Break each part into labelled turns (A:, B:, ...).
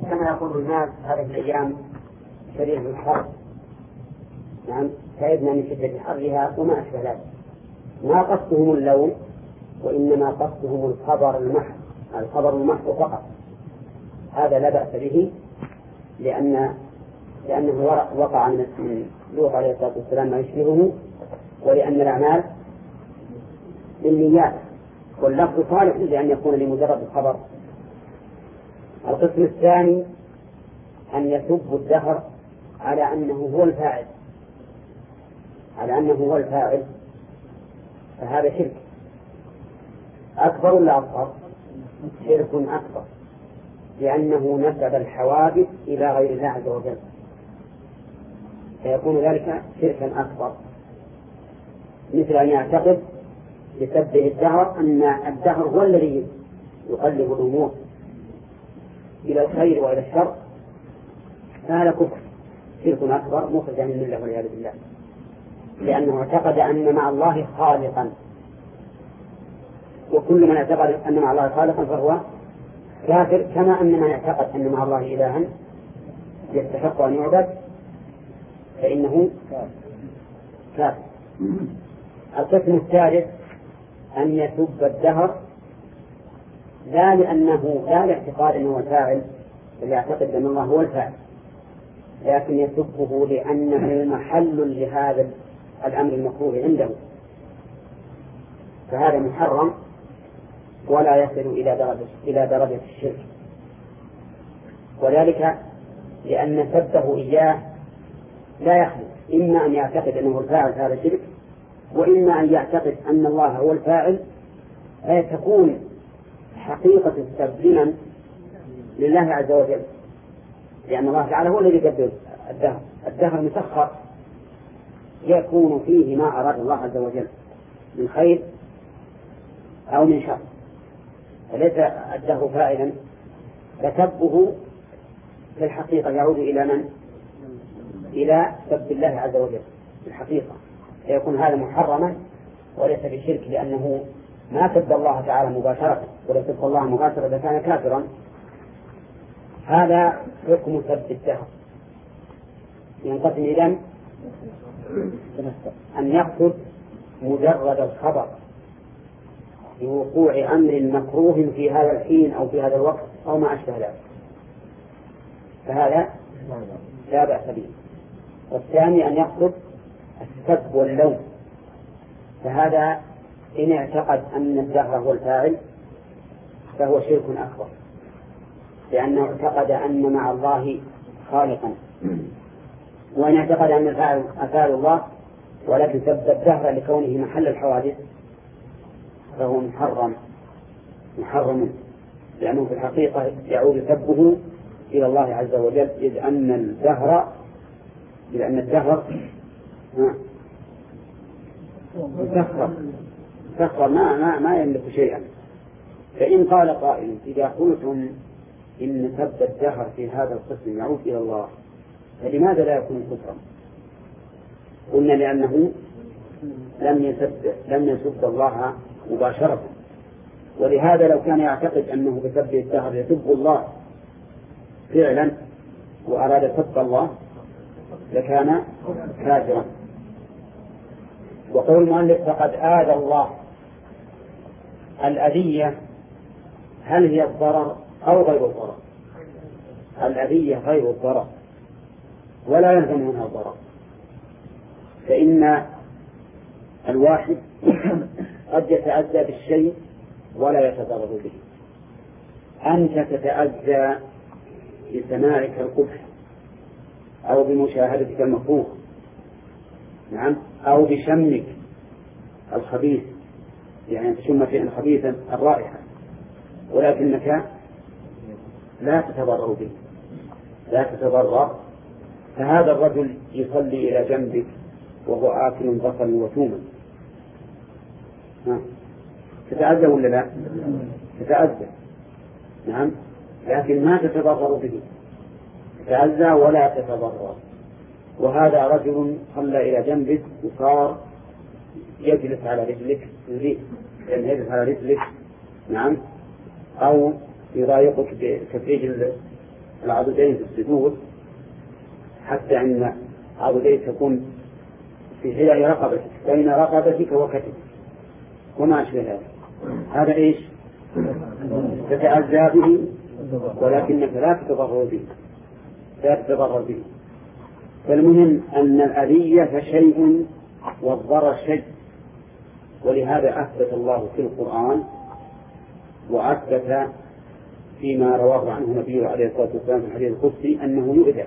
A: كما يقول الناس هذه الأيام شديد الحر، نعم، تعبنا من شدة حرها وما أشبه ذلك. ما قصدهم اللون، وإنما قصدهم الخبر المحض فقط. هذا لا بأس به، لأنه وقع من لوط عليه الصلاة والسلام ما يشبهه، ولأن الأعمال بالنيات، واللفظ صالح لأن يكون لمجرد الخبر. القسم الثاني أن يسب الدهر على أنه هو الفاعل، فهذا شرك أكبر ولا أصغر؟ شرك أكبر، لأنه نسب الحوادث إلى غير الله عز وجل، فيكون ذلك شركا أكبر، مثل أن يعتقد بسبه الدهر أن الدهر هو الذي يقلب الأمور إلى الخير وإلى الشر، فهذا كفر شرك أكبر مخرج من الملة والعياذ بالله، لأنه اعتقد أن مع الله خالقا، وكل من اعتقد أن مع الله خالقا فهو كافر، كما أن من اعتقد أن مع الله إلها يستحق أن يعبد فإنه كافر. القسم الثالث أن يسب الدهر لا لاعتقاد أنه الفاعل، بل يعتقد أن الله هو الفاعل، لكن يسبه لأنه محل لهذا الأمر المكروه عنده، فهذا محرم ولا يصل إلى درجة الشرك، وذلك لأن سبه إياه لا يخلو، إما أن يعتقد أنه الفاعل هذا الشرك، وإما أن يعتقد أن الله هو الفاعل، فتكون حقيقة السب لمن؟ لله عز وجل، لأن الله تعالى هو الذي يدبر الدهر مسخر يكون فيه ما أراد الله عز وجل من خير أو من شر، فليس الدهر فاعلا، فسبه في الحقيقة يعود إلى من؟ إلى سب الله عز وجل في الحقيقة، فيكون هذا محرما وليس بشرك، لأنه ما سب الله تعالى مباشرة، ولو سب الله مباشرة لكان كافرا. هذا حكم سب الدهر. ينقسم إذن أن يقصد مجرد الخبر بوقوع أمر مكروه في هذا الحين أو في هذا الوقت أو ما أشبه ذلك، فهذا لا بأس به. والثاني أن يقصد السب واللوم، فهذا إن اعتقد أن الدهر هو الفاعل فهو شرك أكبر، لأنه اعتقد أن مع الله خالقا، وإن اعتقد أن الفاعل الله ولكن سب الدهر لكونه محل الحوادث فهو محرم، لأنه في الحقيقة يعود سبه إلى الله عز وجل، إذ أن الدهر مسخر ما يملك شيئا. فإن قال قائل إذا قلتم إن سب الدهر في هذا القسم يعود إلى الله فلماذا لا يكون كفرا؟ قلنا لأنه لم يسب الله مباشرة، ولهذا لو كان يعتقد أنه بسب الدهر يسب الله فعلا وأراد سب الله لكان كافرا. وقول المؤلف فقد آذى الله، الأذية هل هي الضرر أو غير الضرر؟ الأذية غير الضرر ولا يلزم منها الضرر، فإن الواحد قد يتأذى بالشيء ولا يتضرر به. أنت تتأذى بسماعك القبح أو بمشاهدتك المكروه، نعم، أو بشمك الخبيث، يعني تشم شيئا خبيثا الرائحة، ولكنك لا تتضرر به، فهذا الرجل يصلي إلى جنبك وهو آكل بصل وثوما، تتأذى ولا لا؟ تتأذى، نعم، لكن ما تتضرر به، تتأذى ولا تتضرر. وهذا رجل صلى إلى جنبك وصار يجلس على رجلك، يجلس على رجلك، نعم، أو يضايقك برجل العضدين في السجود حتى أن عضدين تكون في حياء رقبتك بين رقبتك وكتفك وما أشبه ذلك، هذا إيش؟ تتأذى به ولكنك لا تتضرر به. فالمهم أن الأذية شيء والضرر شيء، ولهذا أثبت الله في القرآن وأثبت فيما رواه عنه النبي عليه الصلاة والسلام في الحديث القدسي أنه يؤذى،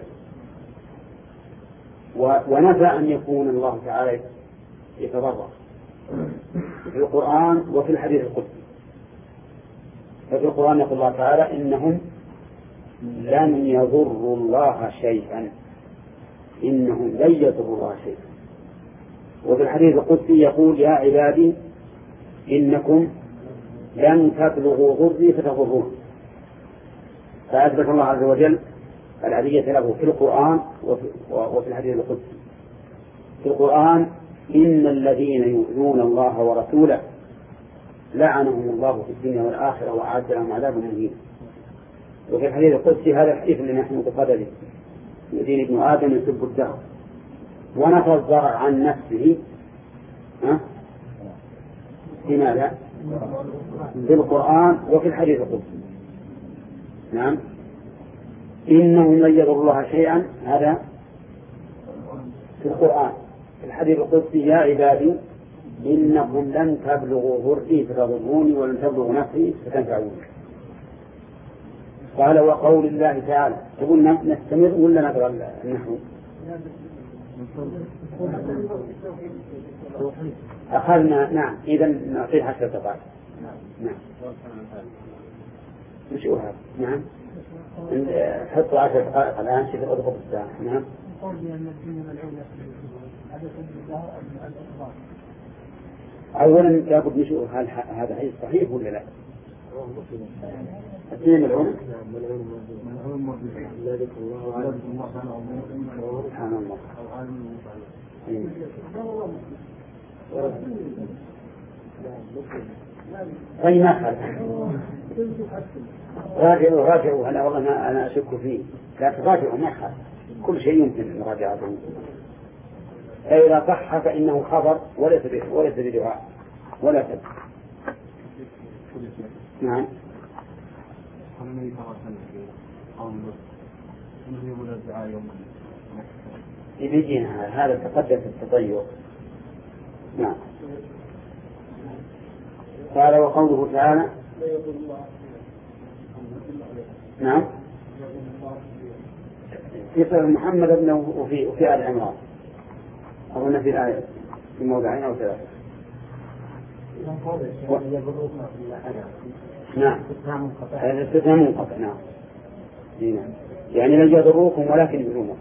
A: ونفى أن يكون الله تعالى يتضرر في القرآن وفي الحديث القدسي. ففي القرآن يقول الله تعالى إنهم لن يضروا الله شيئا، إنهم لن يضروا الله شيئا. وفي الحديث القدسي يقول يا عبادي إنكم لن تبلغوا ضري فتضرون. فأثبت الله عز وجل الأذية له في القرآن وفي الحديث القدسي. في القرآن إن الذين يؤذون الله ورسوله لعنهم الله في الدنيا والآخرة وأعد لهم عذابا مهينا. وفي الحديث القدسي هذا الحديث اللي نحن متقدم يؤذيني ابن آدم يسب الدهر، ونفى الضرر عن نفسه لماذا؟ بالقرآن وفي الحديث القدسي. نعم إنهم لن يضروا الله شيئا، هذا في القرآن. في الحديث القدسي يا عبادي إنكم لن تبلغوا ضري فتضروني ولن تبلغوا نفسي فتنفعوني. قال وقول الله تعالى. تقول نستمر ولا نقرأ النحو؟ أخذنا. نعم إذا نعطيه 10 دقائق. نعم مش هذا. نعم حطوا 10 دقائق الآن شوف أضبط الساعة. نعم أولا لابد نشوف هل هذا حديث صحيح ولا لا. الدين ملعون. سبحان الله. طيب ما خالف. راجعوا أنا والله أنا أشك فيه، لكن راجعوا ما خالف، كل شيء يمكن مراجعته. فإذا صح فإنه خبر وليس بدعاء ولا كذب. نعم يجينا هذا تقدم في التطير. نعم قال وقوله تعالى. نعم في محمد ابنه وفي آل عمران أظن في الآية في موضعين أو 3. نعم هذا استثناء منقطع. نعم يعني لن يضروكم ولكن يؤذونكم.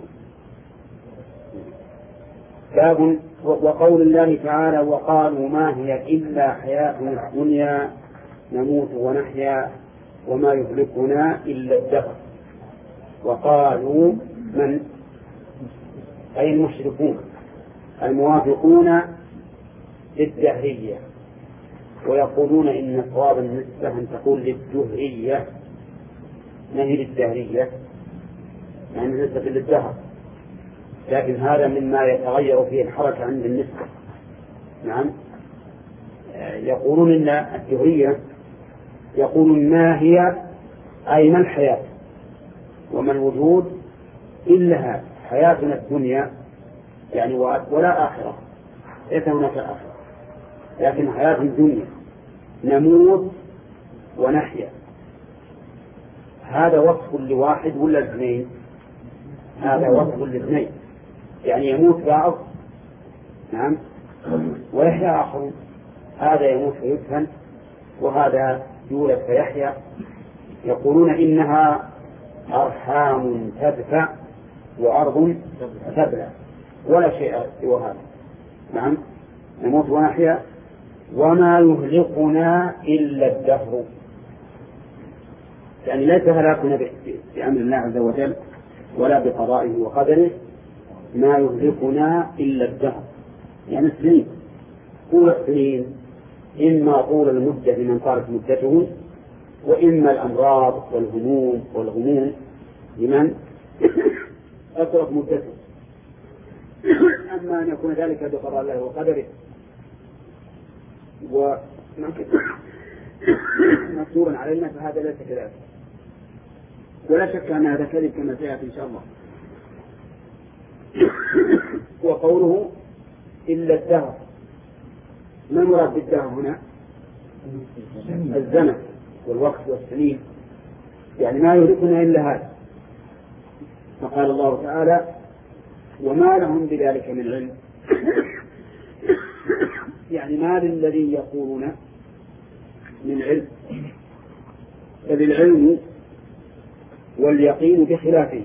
A: باب وقول الله تعالى وقالوا ما هي إلا حياتنا الدنيا نموت ونحيا وما يهلكنا إلا الدهر. وقالوا من أي المشركون الموافقون للدهرية، ويقولون إن صواب النسبة أن تقول للدهرية ما هي للدهرية يعني نسبة للدهر، لكن هذا مما يتغير فيه الحركة عند النسبة. نعم يقولون إن الدهرية يقولون ما هي أي ما الحياة وما الوجود إلا حياتنا الدنيا يعني ولا آخرة، ليس هناك آخرة، لكن حياة الدنيا نموت ونحيا. هذا وصف لواحد ولا الاثنين؟ هذا وصف للاثنين، يعني يموت بعض نعم ويحيا آخر. هذا يموت فيدفن وهذا يولد فيحيا. يقولون إنها أرحام تدفع وأرض تبلع ولا شيء سوى هذا. نعم نموت ونحيا وما يهلكنا إلا الدهر، يعني ليس هلاكنا بأمر الله عز وجل ولا بقضائه وقدره، ما يهلكنا إلا الدهر يعني السنين. طول السنين إما طول المدة لمن طالت مدته، وإما الأمراض والهموم والغموم
B: لمن أقرب مدته. أما أن يكون ذلك بقضاء الله وقدره ومكتوبا علينا فهذا ليس كذلك، ولا شك أن هذا كذب كما سيأتي إن شاء الله. وقوله إلا الدهر، ما المراد بالدهر هنا؟ الزمن والوقت والسنين، يعني ما يهلكنا إلا هذا. فقال الله تعالى وما لهم بذلك من علم، يعني ما للذي يقولون من علم، بل العلم واليقين بخلافه،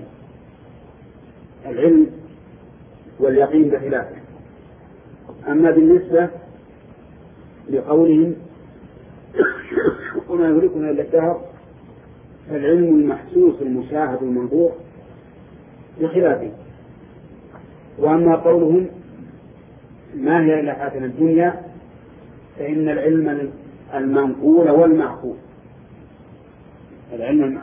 B: العلم واليقين بخلافه. أما بالنسبة لقولهم وما يهلكنا إلا الدهر، فالعلم المحسوس المشاهد المنظور بخلافه. وأما قولهم ما هي إلا حياتنا الدنيا، فإن العلم المنقول والمعقول، العلم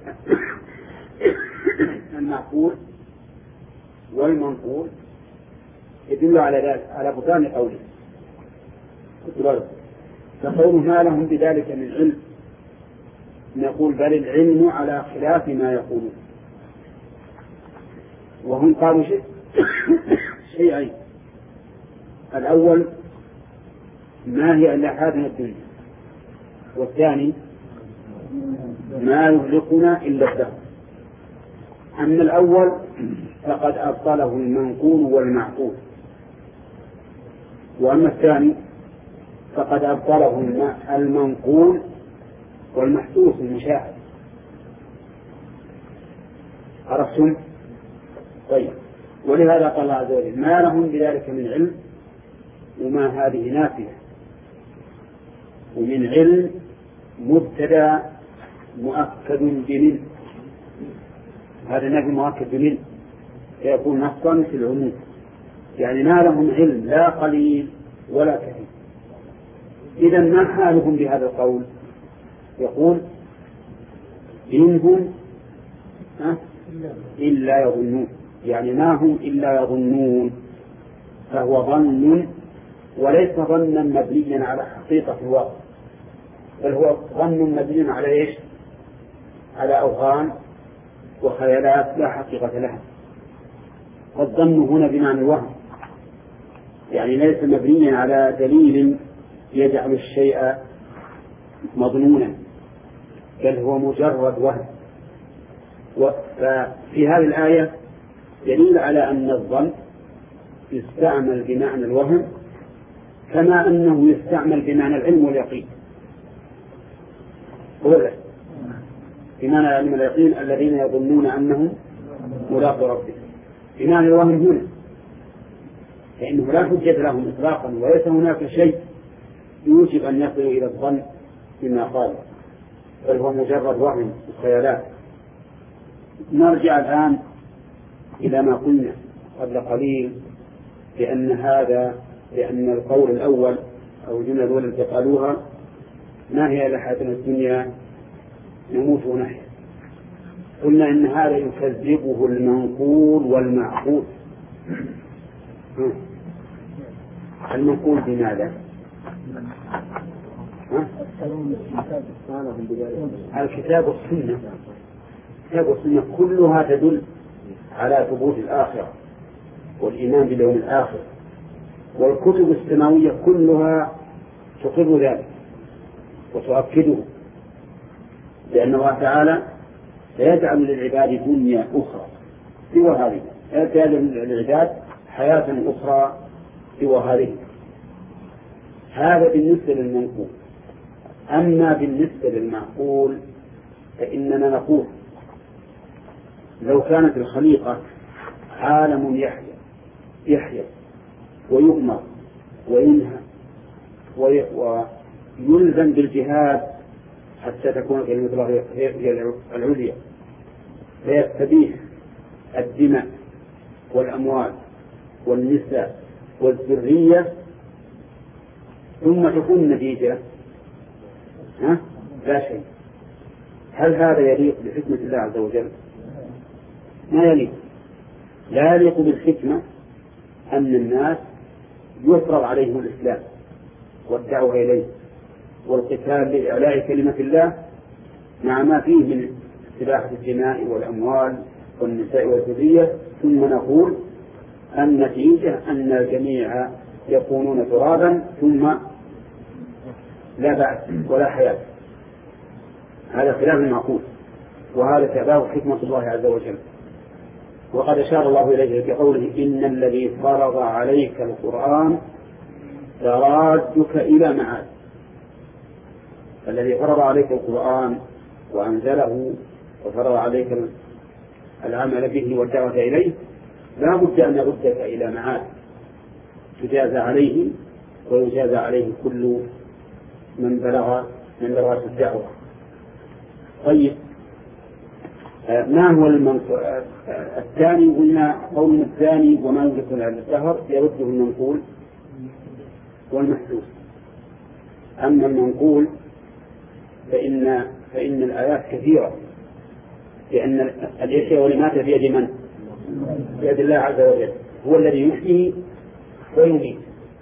B: المعقول والمنقول يدل على ذلك، على بطلان قوله. فقوله ما لهم بذلك من علم، نقول بل العلم على خلاف ما يقولون. وهم قالوا شيئين: الأول ما هي إلا حياتنا الدنيا، والثاني ما يهلكنا إلا الدهر. أما الأول فقد أبطله المنقول والمعقول، وأما الثاني فقد أبطله المنقول والمحسوس المشاهد. عرفتم؟ طيب، ولهذا قال الله عز وجل ما لهم بذلك من علم، وما هذه نافية، ومن علم مبتدأ مؤكد بمن، هذا نفي مؤكد بمن فيكون نصا في العموم، يعني ما لهم علم لا قليل ولا كثير. إذا ما حالهم بهذا القول؟ يقول إنهم إلا يظنون، يعني ما هم إلا يظنون، فهو ظن وليس ظنا مبنيا على حقيقة الواقع، بل هو ظن مبني على إيش؟ على أوهام وخيالات لا حقيقة لها. والظن هنا بمعنى الوهم، يعني ليس مبنيا على دليل يجعل الشيء مظنونا، بل هو مجرد وهم. وفي هذه الآية دليل على أن الظن يستعمل بمعنى الوهم كما أنه يستعمل بمعنى العلم واليقين. بمعنى العلم واليقين الذين يظنون أنهم ملاقوا ربهم، بمعنى الوهم هنا، لأنه لا حجة لهم إطلاقا، وليس هناك شيء يوجب أن يصلوا إلى الظن بما قال، بل هو مجرد وهم وخيالات. نرجع الآن إلى ما قلنا قبل قليل، لأن القول الأول أو الجملة الأولى التي قالوها ما هي إلا حياتنا الدنيا نموت ونحيا، قلنا إن هذا يكذبه المنقول والمعقول. المنقول بماذا؟ الكتاب والسنة. الكتاب والسنة كلها تدل على ثبوت الآخرة والإيمان باليوم الآخر، والكتب السماوية كلها تقر ذلك وتؤكده، لأن الله تعالى سيجعل للعباد دنيا أخرى سوى هذه، سيجعل للعباد حياة أخرى سوى هذه. هذا بالنسبة للمنقول. أما بالنسبة للمعقول فإننا نقول لو كانت الخليقة عالم يحيا ويؤمر وينهى ويلزم بالجهاد حتى تكون كلمة الله هي العليا، فيستبيح الدماء والأموال والنساء والذرية، ثم تكون النتيجة لا شيء. هل هذا يليق بحكمة الله عز وجل؟ ما يليق. لا يليق بالحكمة أن الناس يفرض عليهم الإسلام والدعوة إليه والقتال لإعلاء كلمة الله مع ما فيه من استباحة الدماء والأموال والنساء والذرية، ثم نقول النتيجة أن الجميع يكونون ترابا ثم لا بعث ولا حياة. هذا خلاف المعقول، وهذا تأباه حكمة الله عز وجل. وقد أشار الله إليه بقوله إن الذي فرض عليك القرآن لرادك إلى معاد. الذي فرض عليك القرآن وأنزله وفرض عليك العمل به والدعوة إليه لا بد أن يردك إلى معاد تجازى عليه ويجازى عليه كل من بلغ الدعوة. طيب، ما هو الثاني؟ قلنا قول الثاني وما يمكن على الدهر يرده المنقول والمحسوس. أما المنقول فإن الآيات كثيرة، لأن الإحياء والإماتة بيد من؟ بيد الله عز وجل، هو الذي يحيي ويميت،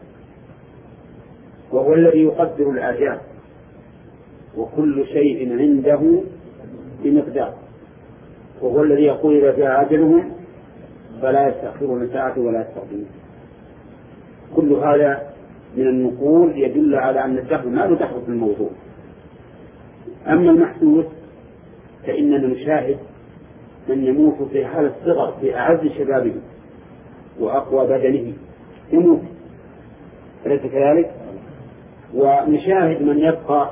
B: وهو الذي يقدر الآجال، وكل شيء عنده بمقدار، وهو الذي يقول إذا جاء أجلهم فلا يستأخرون ساعة ولا يستقدمون. كل هذا من النقول يدل على أن الدهر ما له دخل في الموضوع. أما المحسوس فإننا نشاهد من يموت في حال الصغر في أعز شبابه وأقوى بدنه يموت، أليس كذلك؟ ونشاهد من يبقى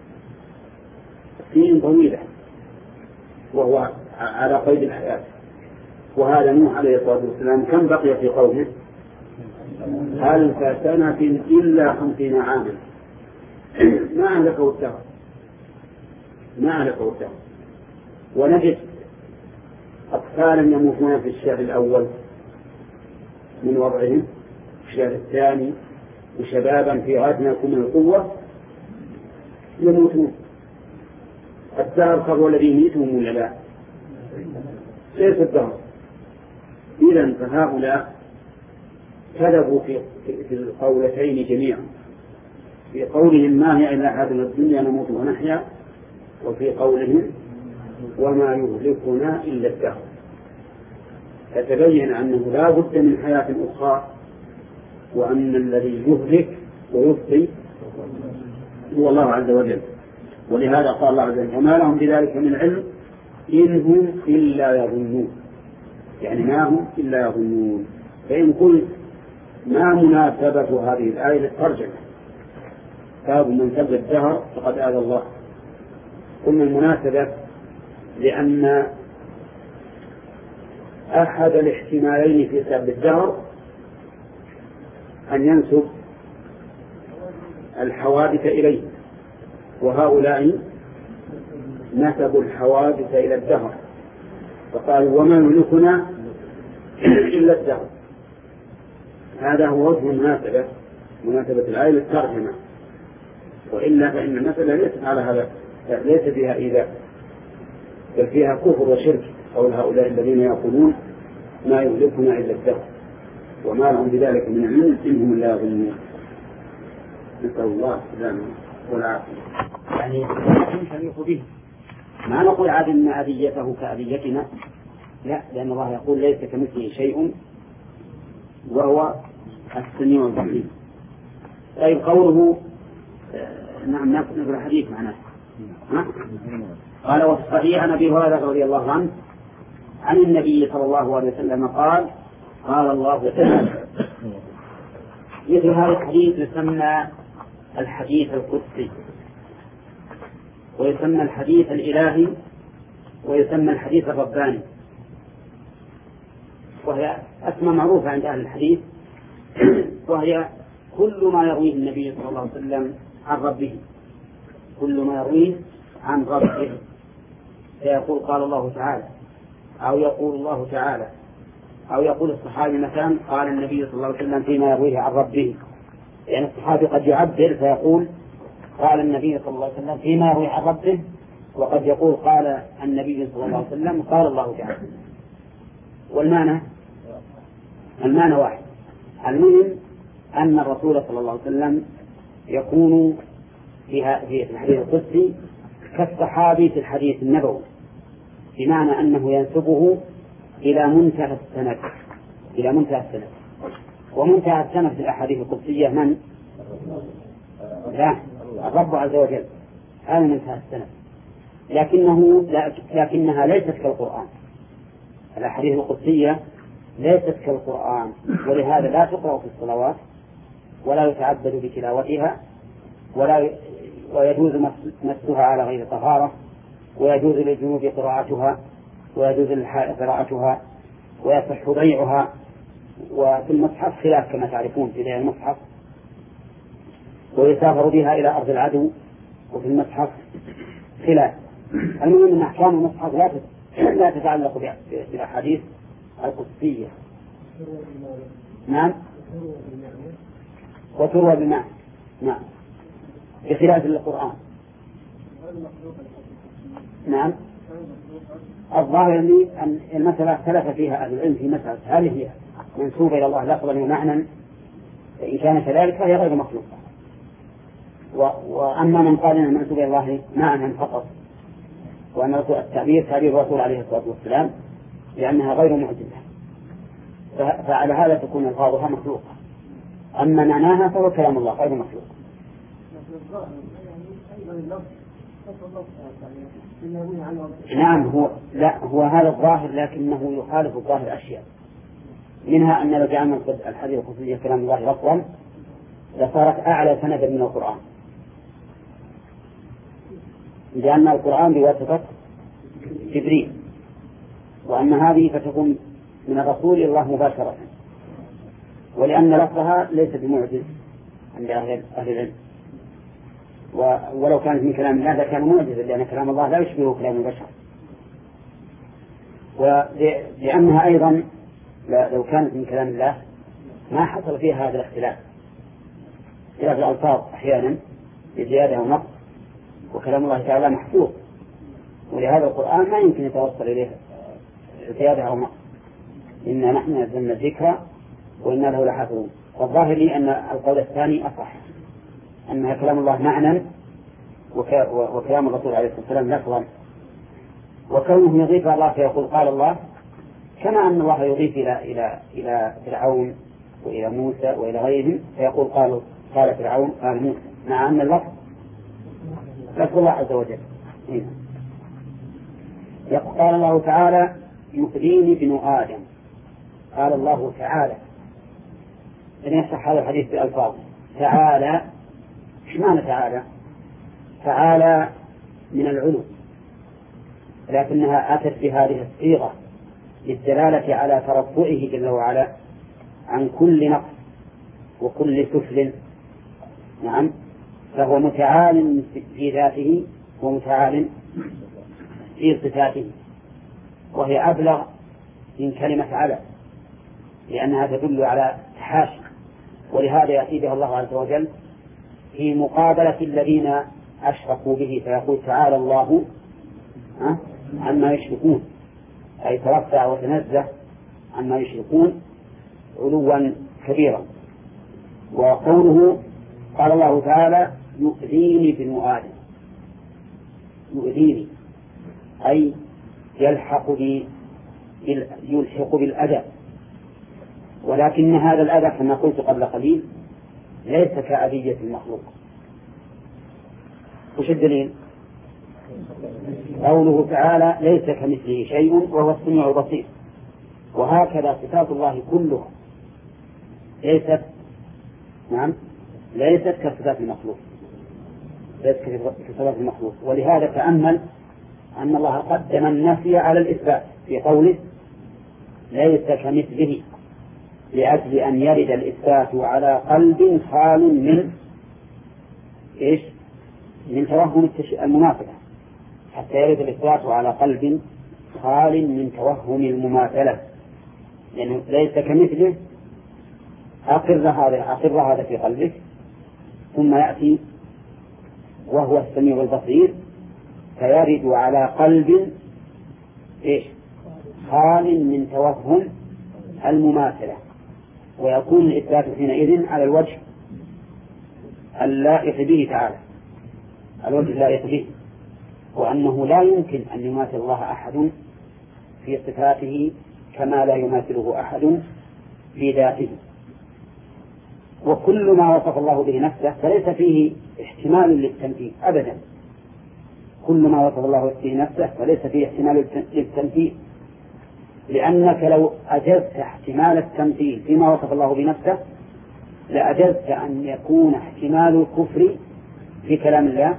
B: سنين طويلة وهو على قيد الحياة. وهذا نوح عليه الصلاة والسلام كم بقي في قومه؟ 1000 سنة إلا 50 عاما. ما أهلكه الدهر. ونجد أطفالا يموتون في الشهر الأول من وضعهم، في الشهر الثاني، وشبابا في غاية ما يكون من القوة يموتون. الدهر هو الذي يميتهم ولا لا؟ ليس الدهر. إذن فهؤلاء كذبوا في القولتين جميعا، في قولهم ما هي إلا هذه الدنيا نموت ونحيا، وفي قولهم وما يهلكنا إلا الدهر. فتبين أنه لا بد من حياة أخرى، وأن الذي يهلك ويبقي هو الله عز وجل. ولهذا قال الله عز وجل وما لهم بذلك من علم إن هم إلا يظنون، يعني ما هم إلا يظنون. فإن قلت ما مناسبة هذه الآية للترجمة؟ باب من سب الدهر فقد آذى الله. قلنا المناسبة لأن أحد الاحتمالين في سب الدهر أن ينسب الحوادث إليه، وهؤلاء نسبوا الحوادث إلى الدهر فقالوا وما يملكنا إلا الدهر. هذا هو وجه مناسبة الآية للترجمة، وإلا فإن المسألة ليست على هذا، ليس فيها إيذاء، بل فيها كفر وشرك. قول هؤلاء الذين يقولون ما يهلكنا إلا الدهر وما لهم بذلك من علم إنهم لا يظنون. نسأل الله السلامة والعافية.
A: يعني يمكن به، ما نقول عاد إن أذيته كأذيتنا، لا، لأن الله يقول ليس كمثله شيء وهو السميع البصير. طيب قوله نعم نقرأ الحديث معنا. قال وفي الصحيح عن أبي هريرة رضي الله عنه عن النبي صلى الله عليه وسلم قال قال الله تعالى. مثل هذا الحديث يسمى الحديث القدسي، ويسمى الحديث الإلهي، ويسمى الحديث الرباني، وهي أسمى معروفة عند أهل الحديث، وهي كل ما يرويه النبي صلى الله عليه وسلم عن ربه، كل ما يرويه عن ربه، فيقول قال الله تعالى، أو يقول الله تعالى، أو يقول الصحابي مثلا قال النبي صلى الله عليه وسلم فيما يرويه عن ربه. يعني الصحابي قد يعبر فيقول قال النبي صلى الله عليه وسلم فيما يرويه عن ربه، وقد يقول قال النبي صلى الله عليه وسلم قال الله تعالى. المعنى واحد. المهم أن الرسول صلى الله عليه وسلم يكون في الحديث القدسي كالصحابي في الحديث النبوي، بمعنى أنه ينسبه إلى منتهى السند، ومنتهى السند في الأحاديث القدسية من؟ لا، الرب عز وجل، هذا منتهى السند. لكنها ليست كالقرآن. الأحاديث القدسية ليست كالقرآن، ولهذا لا تقرأ في الصلوات، ولا يتعبد بتلاوتها، ويجوز مسها على غير طهارة، ويجوز للجنوب قراءتها، ويجوز للحائض قراءتها، ويصح بيعها. وفي المصحف خلاف كما تعرفون في بيع المصحف، ويسافر بها إلى أرض العدو، وفي المصحف خلاف. المهم أن أحكام المصحف لا تتعلق بالأحاديث القدسية. نعم، وتروى بالمعنى، نعم، بخلاف القرآن. نعم، الظاهر لي أن المسألة اختلف فيها أهل العلم في مسألة هل هي منسوبة إلى الله لفظا ومعنى، فإن كان كذلك فهي غير مخلوقة. وأما من قال أنها منسوبة إلى الله معنى فقط، وأن التعبير تعبير الرسول عليه الصلاة والسلام لأنها غير معجزة، فعلى هذا تكون ألفاظها مخلوقة. أما معناها فهو كلام الله غير مخلوق. نعم، هو هذا الظاهر، لكنه يخالف الظاهر أشياء، منها أن لو جعلنا الحديث القدسي كلام الله لفظا لصارت أعلى سندا من القرآن، لأن القرآن بواسطة جبريل، وأن هذه فتكون من الرسول إلى الله مباشرة، ولأن لفظها ليس بمعجز عند أهل العلم. ولو كانت من كلام الله لكان معجزا، لأن كلام الله لا يشبه كلام البشر. ولأنها أيضا لو كانت من كلام الله ما حصل فيها هذا الاختلاف، اختلاف الألفاظ أحيانا بزيادة أو نقص، وكلام الله تعالى محفوظ، ولهذا القرآن ما يمكن يتوصل إليه زيادة أو نقص. إنا نحن نزلنا الذكر وإنا له لحافظون. والظاهر لي أن القول الثاني أصح، أنها كلام الله معنى وكلام الرسول عليه الصلاة والسلام لفظا. وكونه يضيف الله فيقول قال الله، كما أن الله يضيف إلى فرعون وإلى موسى وإلى غيرهم فيقول قال فرعون قال موسى، مع أن اللفظ لفظ الله عز وجل. قال الله تعالى يؤذيني ابن آدم. قال الله تعالى، إن يصح هذا الحديث بألفاظ تعالى. إيش معنى تعالى؟ تعالى من العلو، لكنها أتت بهذه الصيغة للدلالة على ترفعه جل وعلا عن كل نقص وكل سفل. نعم، فهو متعال في ذاته ومتعال في صفاته، وهي أبلغ من كلمة على، لأنها تدل على تحاشي. ولهذا يأتي بها الله عز وجل في مقابلة الذين أشركوا به، فيقول تعالى الله عما يشركون، أي ترفع وتنزه عما يشركون علوا كبيرا. وقوله قال الله تعالى يؤذيني ابن آدم، يؤذيني أي يلحق بالأذى، ولكن هذا الأذى كما قلت قبل قليل ليس كأذية المخلوق. وش الدليل؟ قوله تعالى ليس كمثله شيء وهو السميع البصير. وهكذا صفات الله كلها ليست كصفات المخلوق، ولهذا تأمل أن الله قدم النفي على الإثبات في قوله ليس كمثله، لأجل أن يرد الإثبات على قلب خال من توهم المماثلة، حتى يرد الإثبات على قلب خال من توهم المماثلة، لأنه ليس كمثله. أقر هذا في قلبك، ثم يأتي وهو السميع البصير فيرد على قلب خال من توهم المماثلة، ويكون الإثبات حينئذ على الوجه اللائق به تعالى، الوجه اللائق به، وأنه لا يمكن أن يماثل الله أحد في صفاته كما لا يماثله أحد في ذاته. وكل ما وصف الله به نفسه فليس فيه احتمال للتمثيل أبدا، كل ما وصف الله به نفسه فليس فيه احتمال للتمثيل، لأنك لو أجزت احتمال التمثيل فيما وصف الله بنفسه لأجزت أن يكون احتمال الكفر في كلام الله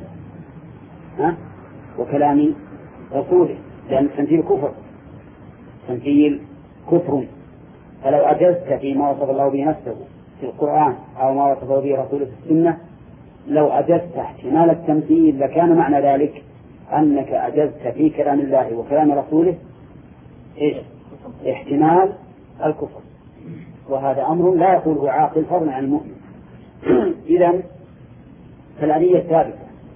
A: وكلام رسوله، لأن التمثيل كفر، تمثيل كفر. فلو أجزت فيما وصف الله به نفسه في القرآن أو ما وصفه به رسوله في السنة، لو أجزت احتمال التمثيل لكان معنى ذلك أنك أجزت في كلام الله وكلام رسوله احتمال الكفر، وهذا أمر لا يقوله عاقل فضلا عن المؤمن. إذن فالآلية ثابتة،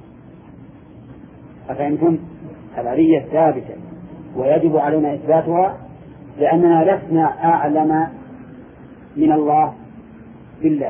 A: أفهمتم؟ الآلية ثابتة ويجب علينا إثباتها، لأننا لسنا أعلم من الله بالله،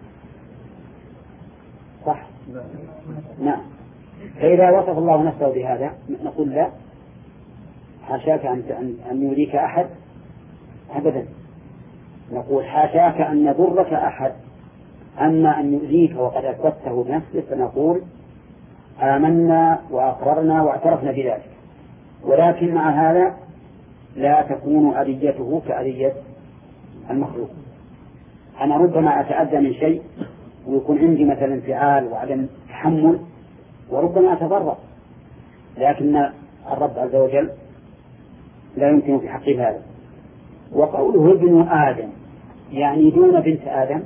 A: صح؟ نعم. فإذا وصف الله نفسه بهذا نقول لا، حاشاك أن يؤذيك أحد أبدا، نقول حاشاك أن يضرك أحد، أما أن يؤذيك وقد أثبته بنفسه فنقول آمنا وأقررنا واعترفنا بذلك. ولكن مع هذا لا تكون أذيته كأذية المخلوق. أنا ربما أتأذى من شيء ويكون عندي مثلا انفعال وعدم تحمل، وربما أتضرر، لكن الرب عز وجل لا يمكن في حقه هذا. وقوله ابن آدم يعني دون بنت آدم،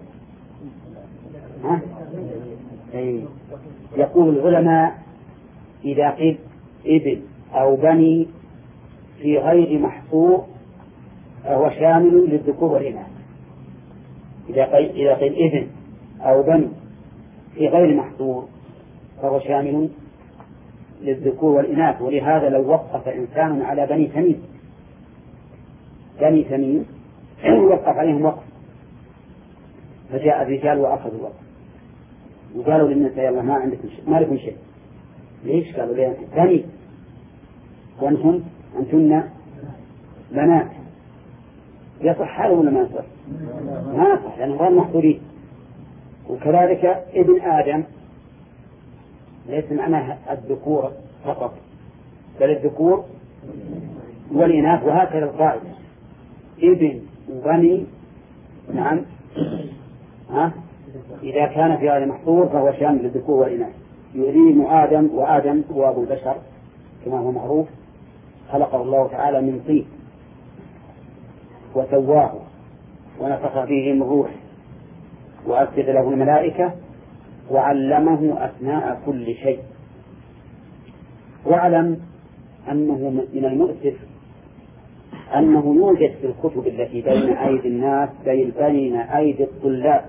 A: يقول العلماء إذا قيل ابن أو بني في غير محصور فهو شامل للذكور والإناث. إذا قيل ابن أو بني في غير محصور فهو شامل للذكور والإناث. ولهذا لو وقف إنسان على بني تميم وقف عليهم وقف، فجاء الرجال وأخذوا الوقف وقالوا للنساء يلا ما عندكم شيء، ما لكم شيء. ليش؟ قالوا لي بني أنتن بنات. يصح هذا ولا ما يصح؟ ما يصح لأنه غير محصورين. وكذلك ابن آدم ليس معناه الذكور فقط بل الذكور والإناث، وهكذا القاعدة ابن وبني. نعم، إذا كان في هذا محصور فهو شامل للذكور والإناث. يؤذيهم آدم، وآدم هو أبو البشر كما هو معروف، خلقه الله تعالى من طين وسواه ونفخ فيه من روح وأسجد له الملائكة وعلمه أسماء كل شيء. واعلم أنه من المؤسف أنه يوجد في الكتب التي بين أيدي الناس بين أيدي الطلاب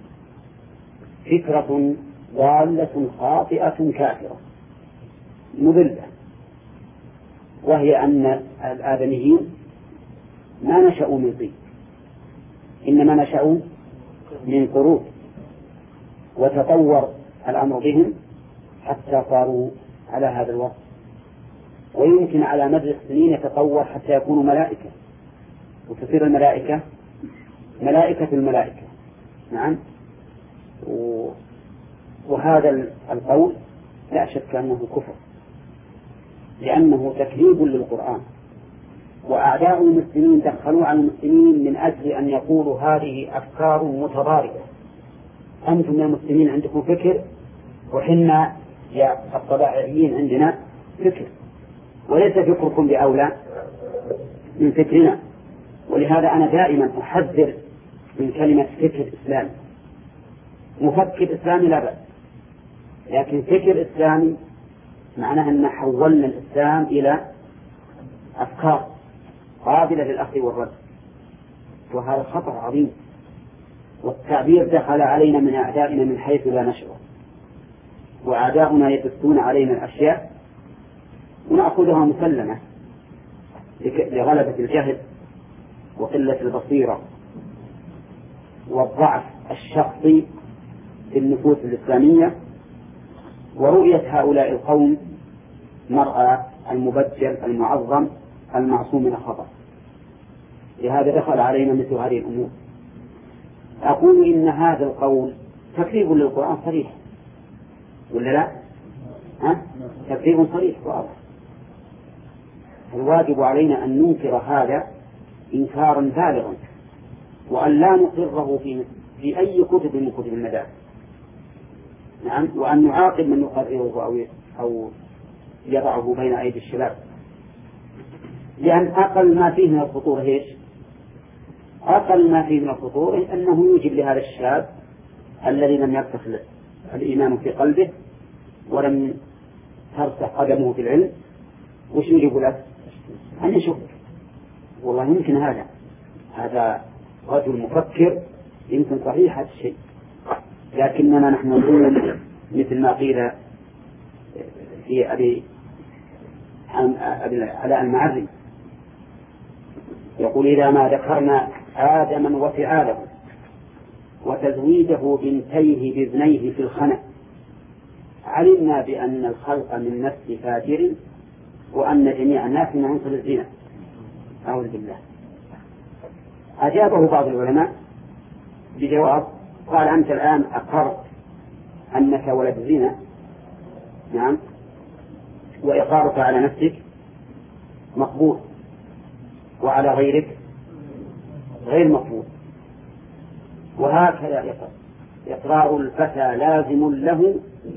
A: فكرة ضالة خاطئة كافرة مضلة، وهي أن الآدميين ما نشأوا من طين، إنما نشأوا من قرود، وتطور الأمر بهم حتى صاروا على هذا الوصف، ويمكن على مدى السنين يتطور حتى يكونوا ملائكة، وتصير الملائكة ملائكة الملائكة. نعم. وهذا القول لا شك أنه كفر، لأنه تكذيب للقرآن. وأعداء المسلمين دخلوا على المسلمين من أجل أن يقولوا هذه أفكار متضاربة، أنتم يا مسلمين عندكم فكر وحنا يا الطبائعيين عندنا فكر، وليس فكركم بأولى من فكرنا. ولهذا أنا دائما أحذر من كلمة فكر إسلامي. مفكر إسلامي لا بأس، لكن فكر إسلامي معناها أن حولنا الإسلام إلى أفكار قابلة للأخذ والرد، وهذا خطر عظيم. والتعبير دخل علينا من أعدائنا من حيث لا نشعر، وأعداؤنا يدسون علينا الأشياء ونأخذها مسلمة لغلبة الجهل وقلة البصيرة والضعف الشخصي في النفوس الإسلامية، ورؤية هؤلاء القوم مرأى المبجل المعظم المعصوم من الخطأ. لهذا دخل علينا مثل هذه الأمور. أقول إن هذا القول تكذيب للقرآن صريح، ولا لا؟ تكذيب صريح واضح. الواجب علينا أن ننكر هذا إنكارا بالغا، وأن لا نقره في أي كتب من كتب المدارس. نعم، وأن نعاقب من يقرره أو يضعه بين أيدي الشباب، لأن أقل ما فيه من الخطورة إيش؟ أقل ما فيه من الخطورة أنه يوجب لهذا الشاب الذي لم يرسخ الإيمان في قلبه ولم ترسخ قدمه في العلم، وش يجب له؟ أن يشك. والله يمكن هذا رجل مفكر، يمكن صحيح هذا الشيء، لكننا نحن نقول مثل ما قيل في أبي علاء المعري، يقول: إذا ما ذكرنا آدما وفعاله وتزويده بنتيه بابنيه في الخنق علمنا بأن الخلق من نفس فاجر وأن جميع الناس من عنصر الزنا. أعوذ بالله. أجابه بعض العلماء بجواب قال: أنت الآن أقرت أنك ولد زنا، نعم، وإقرارك على نفسك مقبول وعلى غيرك غير مقبول، وهكذا إقرار الفتى لازم له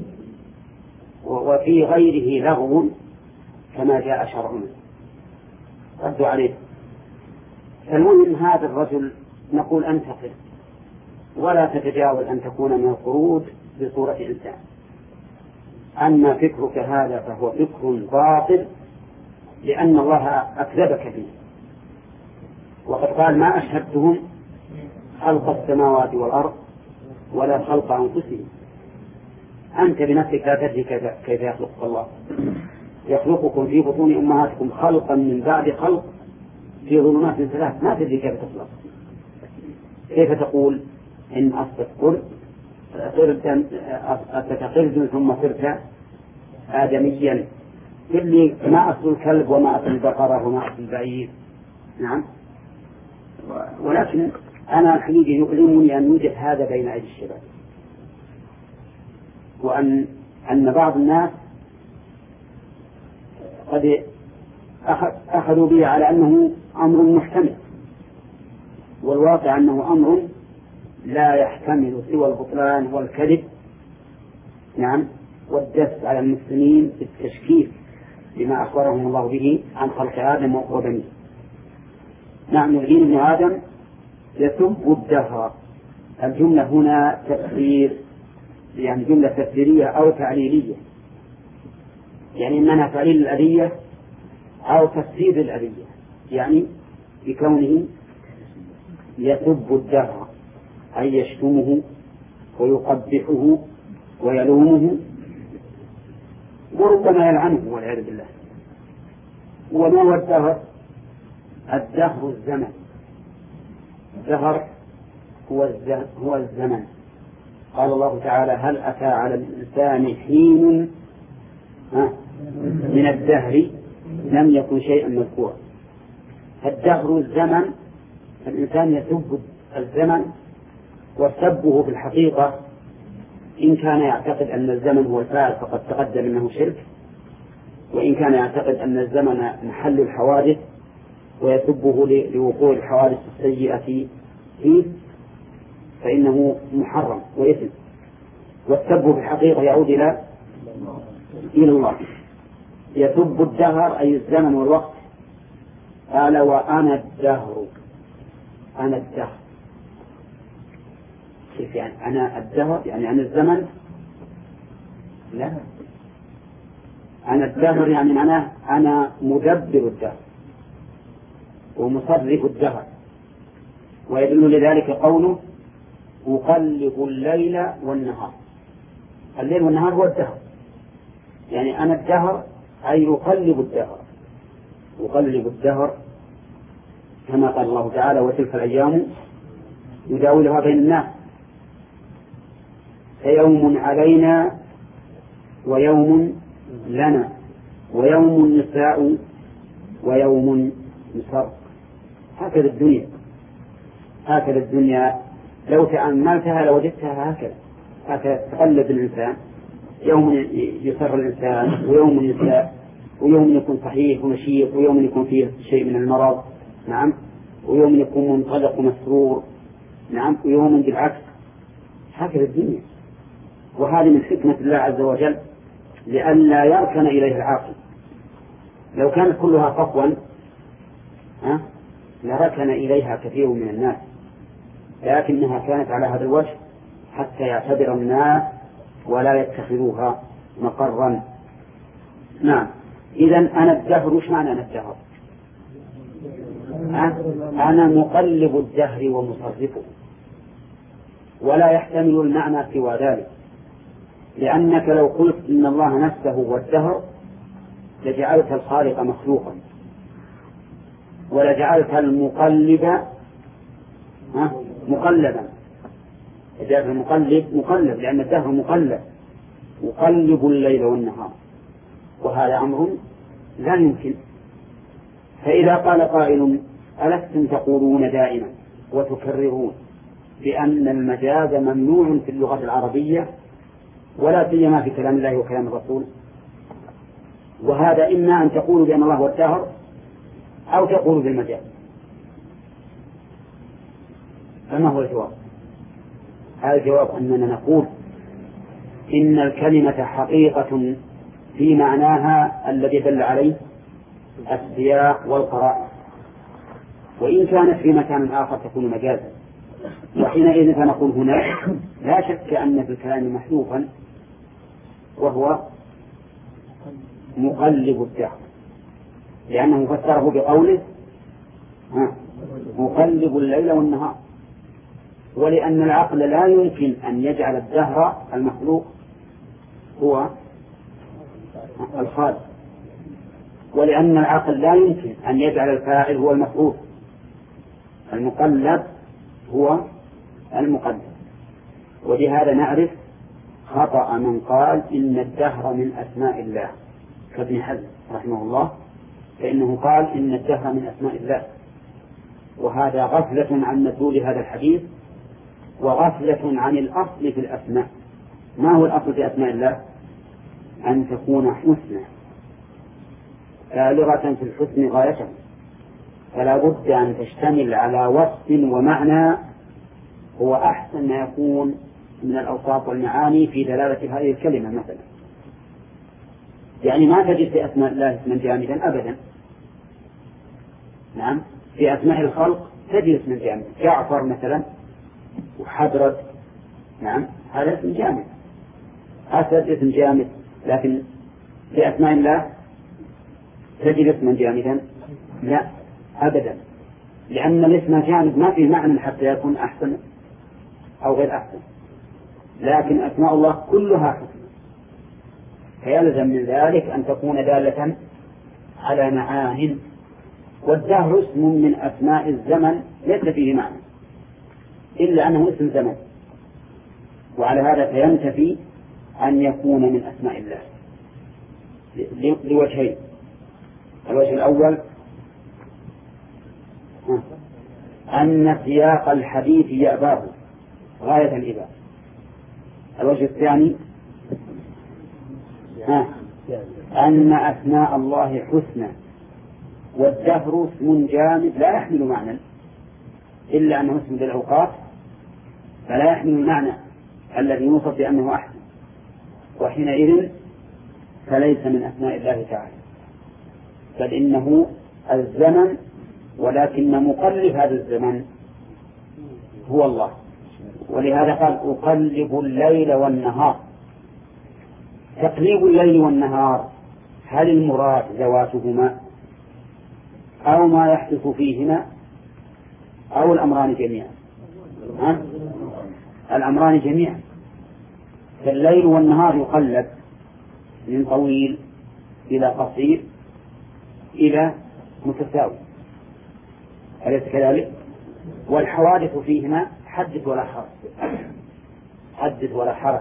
A: وفي غيره لغو كما جاء شرعنا. ردوا عليه. فالمهم هذا الرجل نقول انتقل ولا تتجاوز أن تكون من الخروج بصورة إنسان. أما فكرك هذا فهو فكر باطل، لأن الله أكذبك فيه، وقد قال: ما أشهدتهم خلق السماوات والأرض ولا خلق أنفسهم. أنت بنفسك لا تدري كيف يخلق الله. يخلقكم في بطون أمهاتكم خلقا من بعد خلق في ظلمات ثلاث، ما تدري كيف تخلق. كيف تقول إن أصبحت قرد ثم صرت آدميا؟ اللي ما أصل الكلب وما أصل البقرة وما أصل البعير. نعم، ولكن أنا الحقيقة يؤلمني أن يوجد هذا بين أيدي الشباب، وأن بعض الناس قد أخذوا به على أنه أمر محتمل، والواقع أنه أمر لا يحتمل سوى البطلان والكذب، نعم، والدس على المسلمين بالتشكيك بما أخبرهم الله به عن خلق آدم وبنيه. نعم، يغين ابن آدم يسب الدهر. الجملة هنا تفسير، يعني جملة تفسيرية أو تعليلية، يعني إنها تعليل الأذية أو تفسير الأذية، يعني بكونه يسب الدهر أي يشتمه ويقبحه ويلومه وربما يلعنه والعياذ بالله. وما هو الدهر؟ الدهر الزمن. الدهر هو الزمن. قال الله تعالى: هل أتى على الإنسان حين من الدهر لم يكن شيئا مذكورا. فالدهر الزمن، الإنسان يسب الزمن، وسبه في الحقيقة إن كان يعتقد أن الزمن هو الفاعل فقد تقدم أنه شرك، وإن كان يعتقد أن الزمن محل الحوادث ويسبه لوقوع الحوادث السيئة فيه فإنه محرم وإثم. والسب في الحقيقة يعود إلى الله. يسب الدهر أي الزمن والوقت. قال: وأنا الدهر. أنا الدهر كيف يعني؟ أنا الدهر يعني أنا الزمن؟ لا، أنا الدهر يعني معناه أنا مدبر الدهر ومصرف الدهر. ويدل لذلك قوله: أقلب الليل والنهار. الليل والنهار هو الدهر، يعني أنا الدهر أي أقلب الدهر
B: أقلب الدهر كما قال الله تعالى وتلك الأيام نداولها بين الناس فيوم علينا ويوم لنا ويوم نساء ويوم نسرق. هكذا الدنيا لو تأملتها لوجدتها هكذا تقلب الإنسان، يوم يسر الإنسان ويوم يساء ويوم يكون صحيح ونشيط ويوم يكون فيه شيء من المرض، نعم، ويوم يكون منطلق ومسرور، نعم، ويوم بالعكس. هكذا الدنيا، وهذه من حكمة الله عز وجل لئلا يركن إليه العاقل. لو كانت كلها قفوا لركن إليها كثير من الناس، لكنها كانت على هذا الوجه حتى يعتبر الناس ولا يتخذوها مقرا. نعم. إذن أنا الدهر، وش معنى أنا الدهر؟ أنا مقلب الدهر ومصرفه، ولا يحتمل المعنى سوى ذلك، لأنك لو قلت إن الله نفسه هو الدهر لجعلت الخالق مخلوقا، ولجعلت المقلب مقلبا، جعلت المقلب مقلب، لأن الدهر مقلب يقلب الليل والنهار، وهذا أمر لا يمكن. فإذا قال قائل ألستم تقولون دائما وتكررون بأن المجاز ممنوع في اللغة العربية ولا سيما في كلام الله وكلام الرسول، وهذا إما أن تقولوا بأن الله هو الدهر أو تقولوا بالمجاز، فما هو الجواب؟ هذا الجواب أننا نقول إن الكلمة حقيقة في معناها الذي دل عليه السياق والقراءة، وإن كانت في مكان آخر تكون مجازا، وحينئذ فنقول هنا لا شك أن في الكلام محذوفا وهو مقلب الدهر، لأنه فسره بقوله مقلب الليل والنهار، ولأن العقل لا يمكن أن يجعل الدهر المخلوق هو الخالق، ولأن العقل لا يمكن أن يجعل الفاعل هو المفعول، المقلب هو المقلب. ولهذا نعرف خطأ من قال إن الدهر من أسماء الله كابن حزم رحمه الله، فإنه قال إن الدهر من أسماء الله، وهذا غفلة عن مدلول هذا الحديث وغفلة عن الأصل في الأسماء. ما هو الأصل في أسماء الله؟ أن تكون حسنى بالغة في الحسن غايته، فلا بد أن تشتمل على وصف ومعنى هو أحسن ما يكون من الأوصاف والمعاني في دلالة هذه الكلمة. مثلا يعني ما تجد في أسماء الله اسما جامدا أبدا، نعم، في أسماء الخلق تجد اسما جامدا، جعفر مثلا وحضرة، نعم، هذا اسم جامد، أسد اسم جامد، لكن في أسماء الله تجد اسما جامدا؟ لا أبدا، لأن الاسم جامد ما فيه معنى حتى يكون أحسن أو غير أحسن، لكن أسماء الله كلها حسن، فيلزم من ذلك أن تكون دالة على معان. والدهر اسم من أسماء الزمن ليس فيه معنى إلا أنه اسم زمن، وعلى هذا فينتفي أن يكون من أسماء الله لوجهين. الوجه الأول أن سياق الحديث يأباه غاية الإباء. الوجه الثاني أن أسماء الله حسنى، والدهر اسم جامد لا يحمل معنى إلا أنه اسم للأوقات، فلا يحمل المعنى الذي يوصف بأنه أحسن، وحينئذ فليس من أسماء الله تعالى، بل إنه الزمن، ولكن مقلب هذا الزمن هو الله. ولهذا قال أقلب الليل والنهار. تقليب الليل والنهار هل المراد ذواتهما أو ما يحدث فيهما أو الأمران جميعا؟ الأمران جميعا. فالليل والنهار يقلب من طويل إلى قصير إلى متساوي، أليس كذلك؟ والحوادث فيهما حدث ولا حرج، حدث ولا حرج،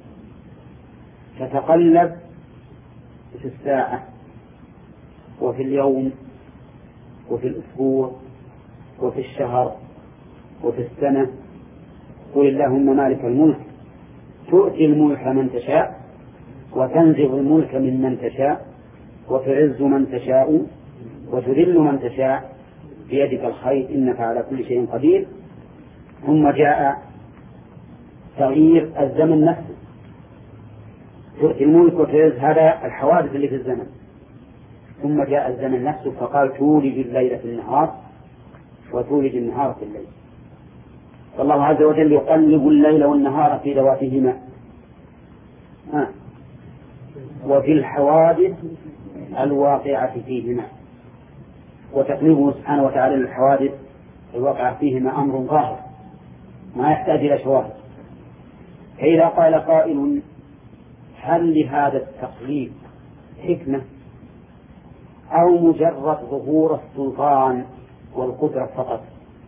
B: تتقلب في الساعة وفي اليوم وفي الأسبوع وفي الشهر وفي السنة. قل اللهم مالك الملك تؤتي الملك من تشاء وتنزع الملك ممن تشاء وتعز من تشاء وتذل من تشاء بيدك الخير إنك على كل شيء قدير. ثم جاء تغيير الزمن نفسه، تؤتي الملك وتعز، هذا الحوادث اللي في الزمن. ثم جاء الزمن نفسه فقال تولج الليل في النهار وتولج النهار في الليل. فالله عز وجل يقلب الليل والنهار في ذواتهما. وفي الحوادث الواقعة فيهما، وتقليبه سبحانه وتعالى للحوادث الواقعة فيهما أمر ظاهر ما يحتاج إلى شواهد. فإذا قال قائل هل لهذا التقليب حكمة أو مجرد ظهور السلطان والقدرة فقط؟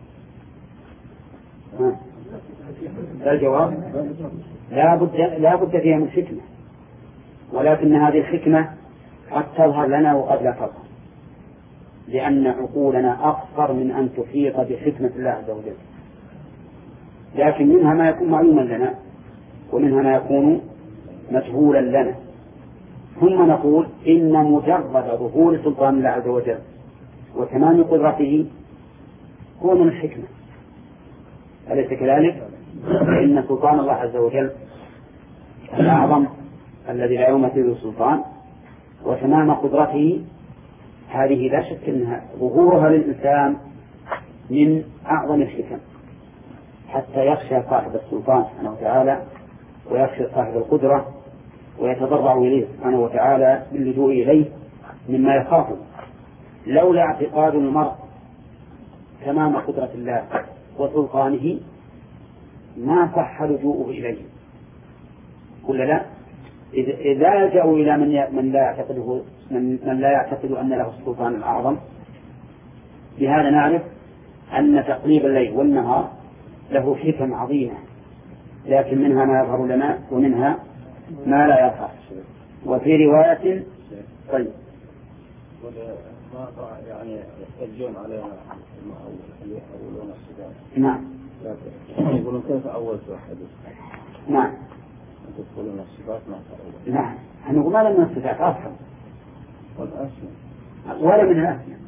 B: الجواب لا بد فيها من حكمة، ولكن هذه الحكمة قد تظهر لنا وقد لا تظهر، لأن عقولنا أقصر من أن تحيط بحكمة الله عز وجل. لكن منها ما يكون معلوما لنا ومنها ما يكون مجهولا لنا. ثم نقول إن مجرد ظهور سلطان الله عز وجل وتمام قدرته هو من الحكمة، أليس كذلك؟ فإن سلطان الله عز وجل الأعظم الذي لا يمثله السلطان وتمام قدرته هذه لا شك أنها ظهورها للإنسان من أعظم الحكم، حتى يخشى صاحب السلطان سبحانه وتعالى ويخشى صاحب القدرة ويتضرع إليه سبحانه وتعالى باللجوء إليه مما يخافه. لولا اعتقاد المرء تمام قدرة الله وسلطانه ما صح لجوءه إليه، ولا لا؟ إذا لجأوا إلى من لا يعتقد أن له السلطان الأعظم. بهذا نعرف أن تقليب الليل والنهار له حكم عظيمة، لكن منها ما يظهر لنا ومنها ما لا يظهر. وفي رواية طيب
C: ما يعني يحتجون عليها اللي يحولون الصفات.
B: نعم.
C: يقولون كيف أول حديث؟
B: نعم.
C: تقولون الصفات ما تأول.
B: نعم. نقول ما لم الصفات أصلا.
C: والأسماء.
B: ولا من الأسماء.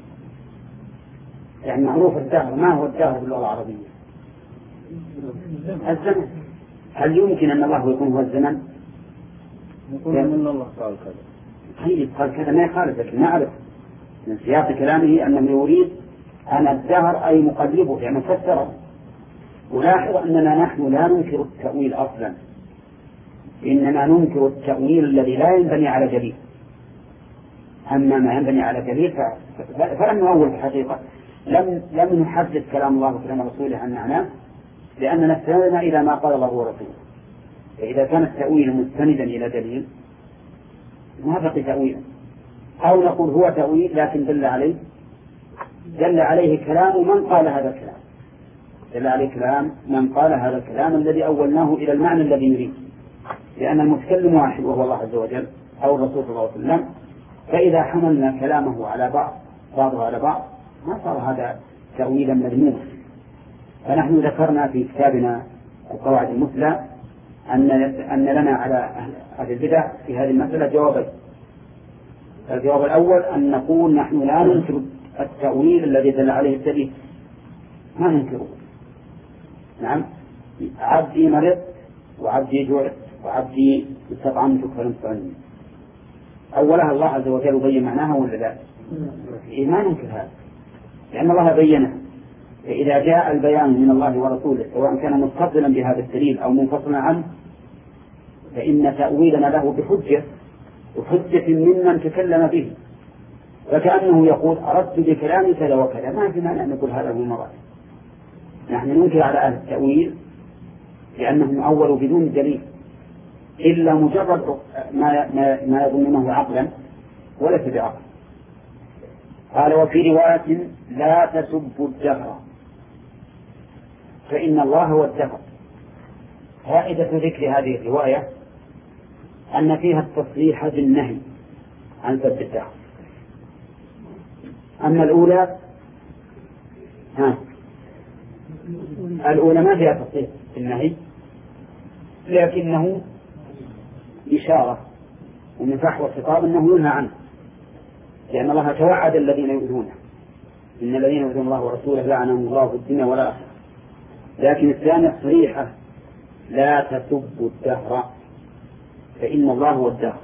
B: يعني معروف الدهر، ما هو الدهر باللغة العربية؟ الزمن. هل يمكن أن الله يكون هو الزمن؟
C: يقول أن الله قال كذا.
B: طيب قال كذا ما يخالف، لكن نعرف من سياق كلامه أنه يريد أن الدهر أي مقلبه يعني مفسره. ولاحظ أننا نحن لا ننكر التأويل أصلا، إنما ننكر التأويل الذي لا ينبني على دليل. أما ما ينبني على دليل فلم نؤول في الحقيقة، لم نحدث كلام الله وكلام رسوله عن معناه، لأننا استندنا إلى ما قال الله ورسوله. فإذا كان التأويل مستندا إلى دليل ما بقي تأويلا. أو نقول هو تأويل لكن دل عليه كلام من قال هذا الكلام، دل عليه كلام من قال هذا الكلام الذي أولناه إلى المعنى الذي نريد، لأن المتكلم واحد وهو الله عز وجل أو الرسول صلى الله عليه وسلم. فإذا حملنا كلامه على بعضه على بعض ما صار هذا تأويلا مذموما. فنحن ذكرنا في كتابنا القواعد المثلى أن لنا على أهل البدع في هذه المسألة جوابين. الجواب الأول أن نقول نحن لا ننكر التأويل الذي دل عليه الدليل، ما ننكره. نعم، عبدي مرض وعبدي جوعت وعبدي استطعمتك فلم تطعمني، أولها الله عز وجل بين معناها ولا لا؟ ما ننكر هذا لأن الله بينه. فإذا جاء البيان من الله ورسوله سواء كان متصلا بهذا الدليل أو منفصلا عنه فإن تأويلنا له بحجة وحجة ممن تكلم به، فكأنه يقول أردت بكلامي كذا وكذا، ما في معنى أن نقول هذا هو المراد. نحن ننكر على أهل التأويل لأنهم أولوا بدون دليل إلا مجرد ما يظنونه عقلا وليس بعقل. قال وفي رواية لا تسبوا الدهر فإن الله هو الدهر. فائدة ذكر هذه الرواية أن فيها التصريح بالنهي عن سب الدهر. أما الأولى الأولى ما فيها تصريح بالنهي، لكنه إشارة ومن فحوى الخطاب أنه ينهى عنه، لأن الله توعد الذين يؤذونه، إن الذين يؤذون الله ورسوله لعنهم الله في الدنيا والآخرة. لكن الثانية صريحة لا تسبوا الدهر فإن الله هو الدهر.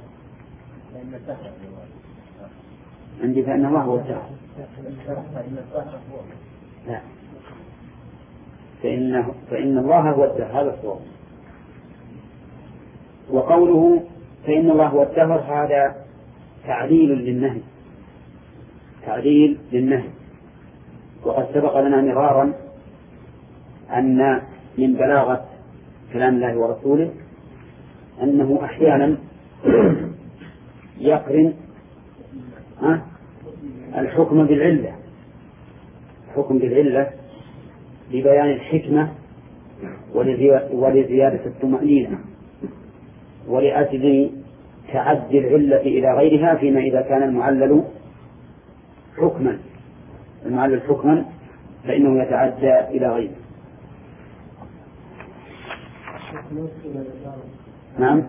B: عندي فإن الله هو الدهر، لا فإن الله هو الدهر، هذا الصواب. وقوله فإن الله هو الدهر هذا تعليل للنهي، تعليل للنهي. وقد سبق لنا مرارا أن من بلاغة كلام الله ورسوله أنه أحيانا يقرن الحكم بالعلة، الحكم بالعلة لبيان الحكمة ولزيادة الطمأنينة ولأجل تعدي العلة إلى غيرها فيما إذا كان المعلل حكما فإنه يتعدى إلى غيره. نعم.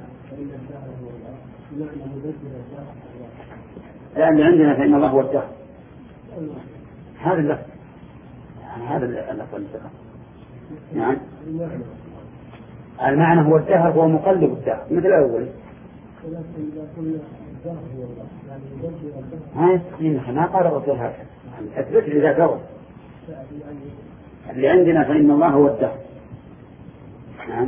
B: لأن عندنا فإن الله هو الدهر، هذا اللفظ، هذا اللفظ. نعم. المعنى هو الدهر، هو مقلب الدهر مثل الأول. ما قال الرسول هكذا، أثبت لي ذاك الأول. اللي عندنا فإن الله هو الدهر. نعم.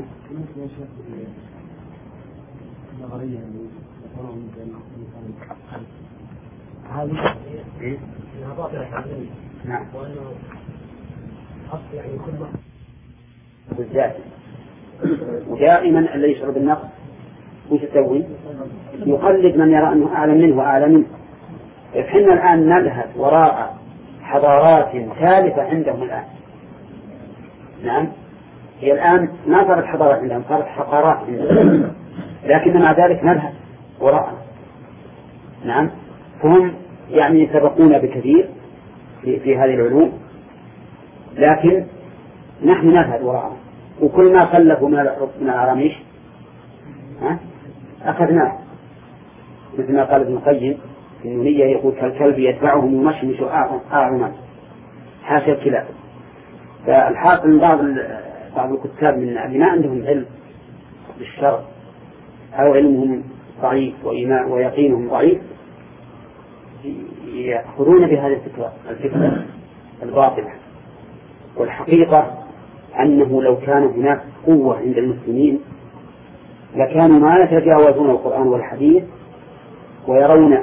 B: نعم. بالذات. ودائما اللي يشعر بالنقص وش يسوي؟ يقلد من يرى أنه أعلم منه وأعلى منه. إحنا الآن نذهب وراء حضارات ثالثة عندهم الآن. نعم. هي الآن ما صارت حضارات عندهم، صارت حقارات عندهم، لكن مع ذلك نذهب وراء. نعم. فهم يعني يسبقون بكثير في هذه العلوم، لكن نحن نذهب وراءهم، وكل ما خلفوا من العراميش أخذناه، مثل ما قال ابن القيم في النونية، يقول كالكلب يتبعهم يمشمش أعرما حاشا الكلاب. فالحاصل من بعض الكتاب من اللي ما عندهم علم بالشرع أو علمهم ضعيف ويقينهم ضعيف يأخذون بهذه الفكرة الباطلة. والحقيقة أنه لو كان هناك قوة عند المسلمين لكانوا ما يتجاوزون القرآن والحديث ويرون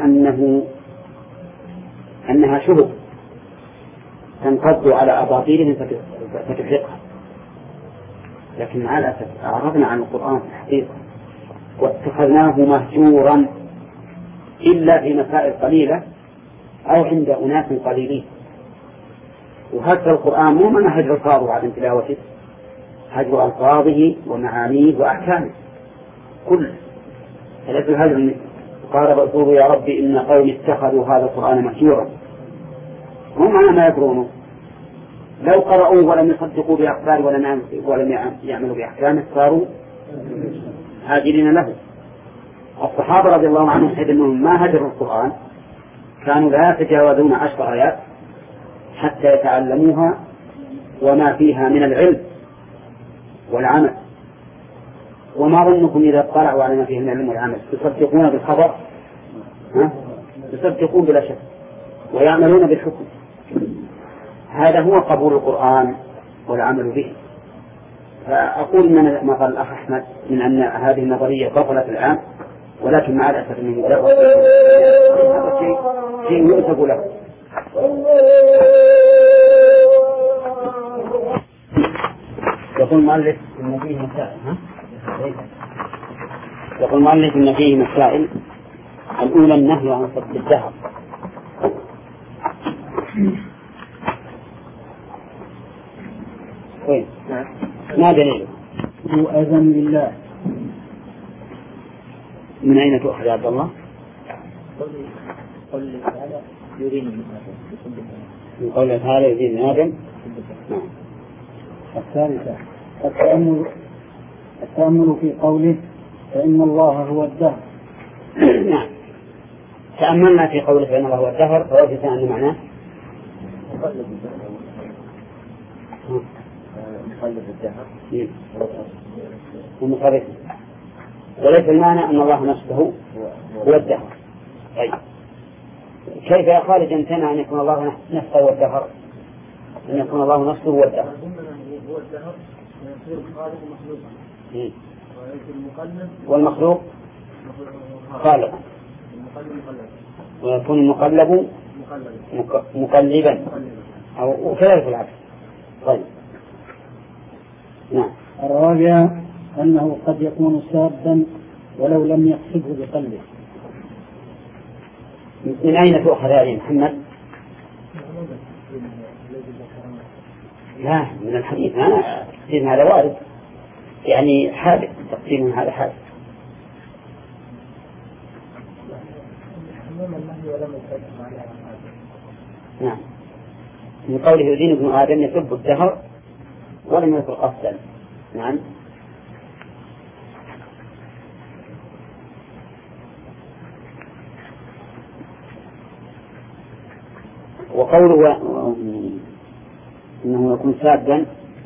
B: أنها شبه تنقض على أباطيلهم فتحرقها. لكن مع الأسف أعرضنا عن القرآن في الحقيقة واتخذناه مهجورا إلا في مسائل قليلة أو عند أناس قليلين. وهذا القرآن مو من هجر الفاظه عن تلاوته، هجر ألفاظه ومعانيه وأحكامه كله. فليس هذا قال رسوله يا ربي إن قومي اتخذوا هذا القرآن مهجورا، هم على ما يقرونه. لو قرأوه ولم يصدقوا بأخباره ولم يعملوا بأحكامه صاروا هاجرين له. الصحابة رضي الله عنهم حيث أنهم ما هجروا القرآن كانوا لا يتجاوزون 10 آيات حتى يتعلموها وما فيها من العلم والعمل. وما ظنكم إذا اطلعوا على ما فيه من العلم والعمل يصدقون بالخبر؟ يصدقون بلا شك ويعملون بالحكم. هذا هو قبول القرآن والعمل به. فأقول من ما قال الأخ أحمد من أن هذه النظرية بطلت الآن، ولكن مع الأسف أنه لا شيء يؤسف له. يقول المؤلف إن فيه مسائل يقول المؤلف إن فيه مسائل. الأولى النهي عن صد الدهر،
A: وين؟ ما دليله؟
D: هو أذن لله.
A: من أين تؤخذ يا عبد الله؟
D: قل تعالى يريني من
A: من قوله تعالى يزيد من آدم. نعم.
D: الثالثة التأمل في قوله فإن الله هو الدهر.
A: نعم. تأملنا في قوله فإن الله هو الدهر فوجدنا أن معناه
D: مخلف الدهر
A: ومصرفه، وليس المعنى أن الله نفسه هو الدهر. طيب كيف يا خالد يمتنع أن يكون الله نفسه هو الدهر؟ أن يكون الله نفسه هو الدهر.
D: هو الدهر يصير خالق ومخلوقا،
A: والمخلوق خالقا، ويكون المقلب مقلبا أو كذلك العكس. طيب نعم.
D: الرابعة أنه قد يكون سابا ولو لم يقصده بقلبه.
A: من أين تؤخذ هذه محمد؟ لا من الحديث، أنا تقسيم هذا وارد، يعني حادث، تقسيم هذا حادث. نعم. من قوله يدين ابن آدم يسب الدهر ولم يذكر قصدا. نعم. وقوله إنه يكون سابا،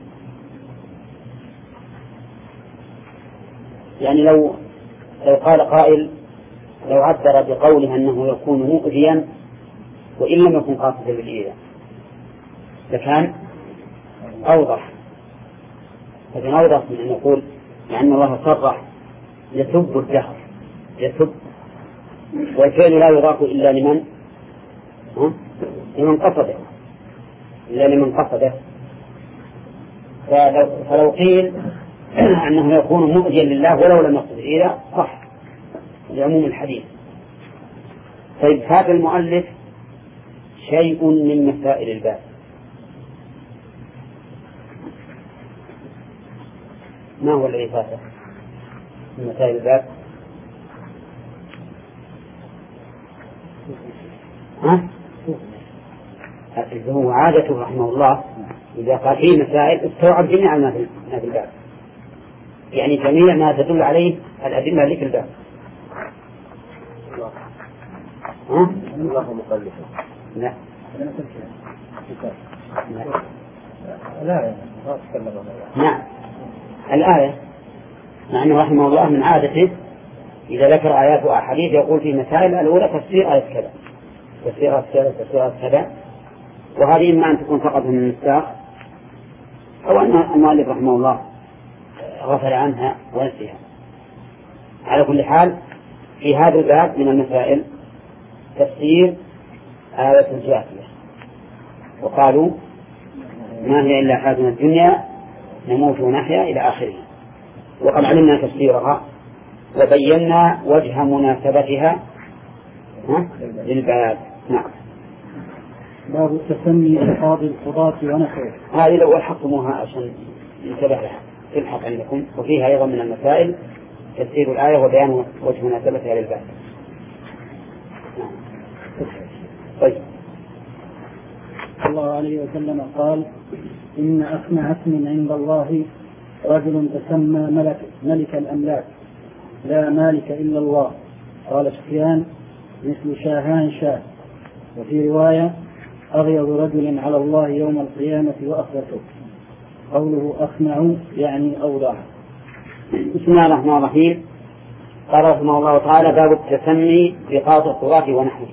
A: يعني لو قال قائل لو عبر بقوله أنه يكون مؤذيا وإن لم يكن قاصدا بالإيذاء لكان أوضح، لكن أوضح من أن يقول لأن الله صرح يسب الدهر، يسب، والفعل لا يضاف إلا لمن قصده، إلا لمن قصده. فلو قيل أنه يكون مؤذيا لله ولو لم يقصد الإيذاء صح لعموم الحديث. طيب هذا المؤلف شيء من مسائل الباب، ما هو الذي فاته من مسائل الباب؟ هو عادته رحمه الله إذا قال فيه مسائل استوعب جميع ما في الباب، يعني جميع ما تدل عليه الأدلة اللي في الباب.
D: الله مخلف.
A: لا
D: لا
A: نعم. الآية مع أنه رحمه الله من عادته إذا ذكر آيات وأحاديث يقول في مسائل الأولى تفسير آية كذا، تفسير آية كذا، تفسير آية كذا، وهذه إما أن تكون فقط من المستاق أو أن المؤلف رحمه الله غفل عنها ونسيها. على كل حال في هذا الباب من المسائل تفسير آية الجاثية، وقالوا ما هي إلا حياتنا الدنيا نموت ونحيا إلى آخره، وقد علمنا تفسيرها وبينا وجه مناسبتها للباب. نعم.
D: باب التسمي بقاضي القضاة ونحوه.
A: هذه لو ألحقتموها عشان ينتبه لها تلحق عندكم، وفيها أيضا من المسائل تفسير الآية وبيان وجه مناسبتها للباب. طيب.
D: صلى الله عليه وسلم قال إن أسمع اسم عند الله رجل تسمى ملك الأملاك لا مالك إلا الله. قال سفيان مثل شاهان شاه. وفي رواية أغيظ رجل على الله يوم القيامة وأخبثه. قوله أسمع يعني أوضح.
A: بسم الله الرحمن الرحيم. قال رحمه الله تعالى باب التسمي بقاضي القضاة ونحوه.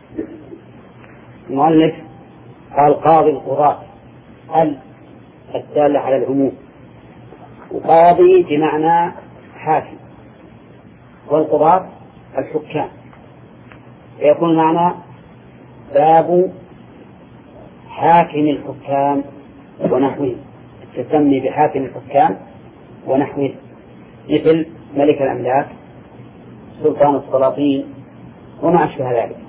A: المؤلف قال قاضي القضاة الدالة على العموم، وقاضي بمعنى حاكم، والقضاة الحكام، يكون معنى باب حاكم الحكام ونحوه، التسمي بحاكم الحكام ونحوه، مثل ملك الأملاك، سلطان السلاطين، وما أشبه ذلك.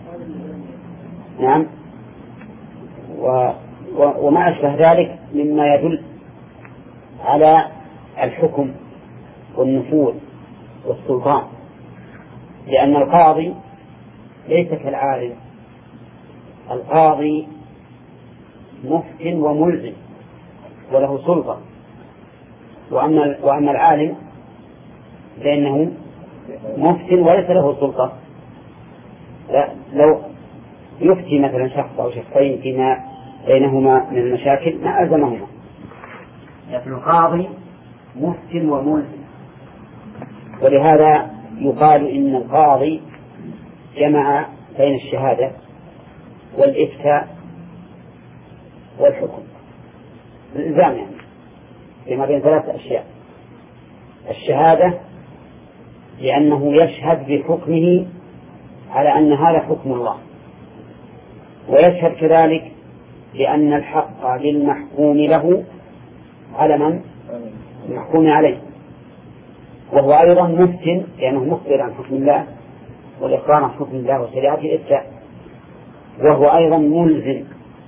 A: نعم. وما أشبه ذلك مما يدل على الحكم والنفوذ والسلطان، لأن القاضي ليس كالعالم. القاضي مفت وملزم وله سلطة، وأما العالم فإنه مفت وليس له سلطة. لو يفتي مثلا شخص أو شخصين فيما بينهما من المشاكل ما ألزمهما، لكن القاضي مفت وملزم. ولهذا يقال إن القاضي جمع بين الشهادة والإفتاء والحكم، الإلزام يعني فيما بين ثلاثة أشياء: الشهادة لأنه يشهد بحكمه على أن هذا حكم الله، ويشهد كذلك لأن الحق للمحكوم له على من المحكوم عليه، وهو أيضا مفتن لأنه مخبر عن حكم الله والإخبار عن حكم الله وشريعة الإفتاء، وهو أيضا ملزم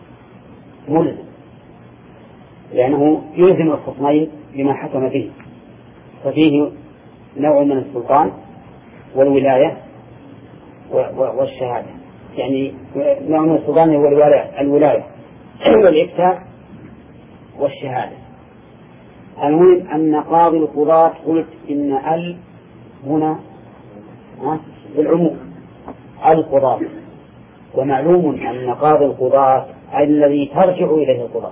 A: لأنه يلزم الخصمين بما حكم به، ففيه نوع من السلطان والولاية والشهادة، يعني نوع من السلطان هو الولاية والإفتاء والشهادة. المهم أن قاضي القضاة قلت إن هنا بالعموم القضاة، ومعلوم أن قاضي القضاة الذي ترجع إليه القضاة